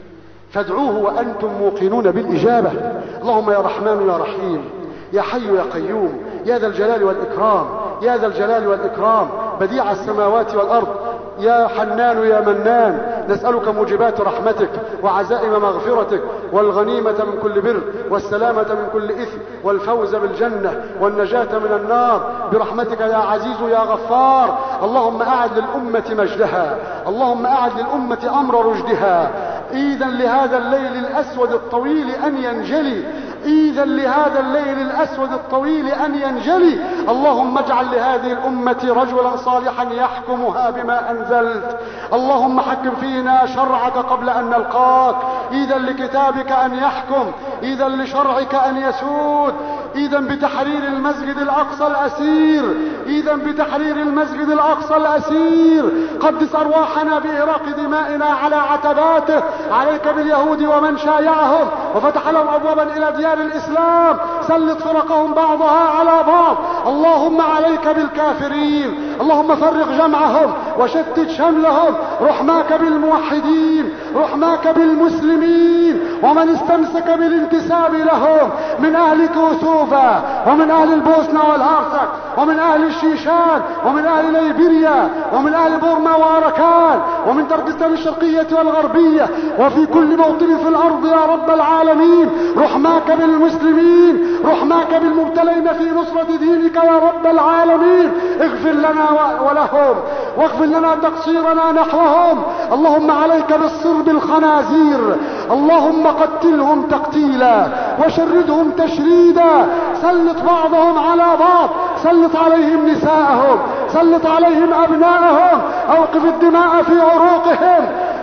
Speaker 3: فادعوه وأنتم موقنون بالإجابة. اللهم يا رحمن يا رحيم، يا حي يا قيوم، يا ذا الجلال والإكرام، يا ذا الجلال والإكرام، بديع السماوات والأرض، يا حنان يا منان، نسألك موجبات رحمتك وعزائم مغفرتك والغنيمة من كل بر والسلامة من كل إثم والفوز بالجنة والنجاة من النار برحمتك يا عزيز يا غفار. اللهم أعد للأمة مجدها، اللهم أعد للأمة أمر رشدها، إذا لهذا الليل الأسود الطويل أن ينجلي. إذا لهذا الليل الأسود الطويل أن ينجلي. اللهم اجعل لهذه الأمة رجلا صالحا يحكمها بما أنزلت. اللهم حكم فينا شرعك قبل أن نلقاك. إذا لكتابك أن يحكم، إذا لشرعك أن يسود. إذا بتحرير المسجد الأقصى الأسير، إذا بتحرير المسجد الأقصى الأسير. قدس أرواحنا بإراق دمائنا على عتباته. عليك باليهود ومن شايعهم وفتح لهم أبوابا إلى ديار الإسلام. سلط فرقهم بعضها على بعض. اللهم عليك بالكافرين. اللهم فرق جمعهم وشتت شملهم. رحماك بالموحدين، رحماك بالمسلمين ومن استمسك بالانتساب لهم من أهل كوسوفا ومن أهل البوسنة والهرسك ومن أهل الشيشان ومن أهل ليبيريا ومن أهل بورما وأركان ومن تركستان الشرقية والغربية وفي كل موطن في الأرض يا رب العالمين. رحماك بالمسلمين، رحماك بالمبتلين في نصرة دينك يا رب العالمين. اغفر لنا ولهم واغفر لنا تقصيرنا نحوهم. اللهم عليك بالصرب الخنازير. اللهم قتلهم تقتيلا وشردهم تشريدا. سلط بعضهم على بعض، سلط عليهم نساءهم، سلط عليهم أبناءهم. أوقف الدماء في عروقهم،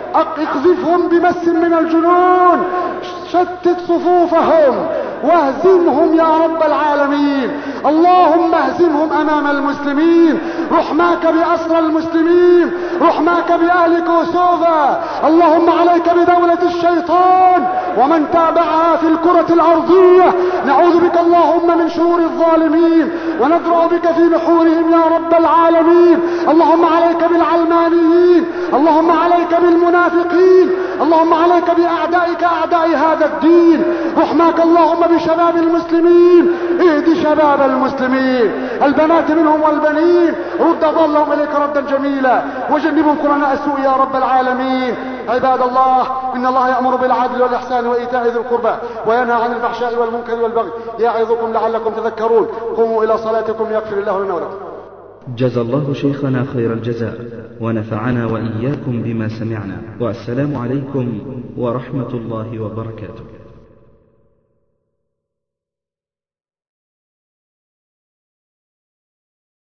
Speaker 3: اقذفهم بمس من الجنون. شتت صفوفهم واهزمهم يا رب العالمين. اللهم اهزمهم امام المسلمين. رحماك بأسرى المسلمين، رحماك بأهل كوسوفا. اللهم عليك بدولة الشيطان ومن تابعها في الكرة الأرضية. نعوذ بك اللهم من شرور الظالمين وندرأ بك في نحورهم يا رب العالمين. اللهم عليك بالعلمانيين، اللهم عليك بالمنافقين، اللهم عليك بأعدائك أعداء هذا الدين. رحماك اللهم بشباب المسلمين. اهد شباب المسلمين، البنات منهم والبنين. رد ضلهم إليك ردا جميلا وجنبهم قرناء السوء يا رب العالمين. عباد الله، إن الله يأمر بالعدل والإحسان وإيتاء ذي القربى وينهى عن الفحشاء والمنكر والبغي يعظكم لعلكم تذكرون. قوموا إلى صلاتكم يغفر الله لنا ولكم.
Speaker 1: جزى الله شيخنا خير الجزاء ونفعنا وإياكم بما سمعنا، والسلام عليكم ورحمة الله وبركاته.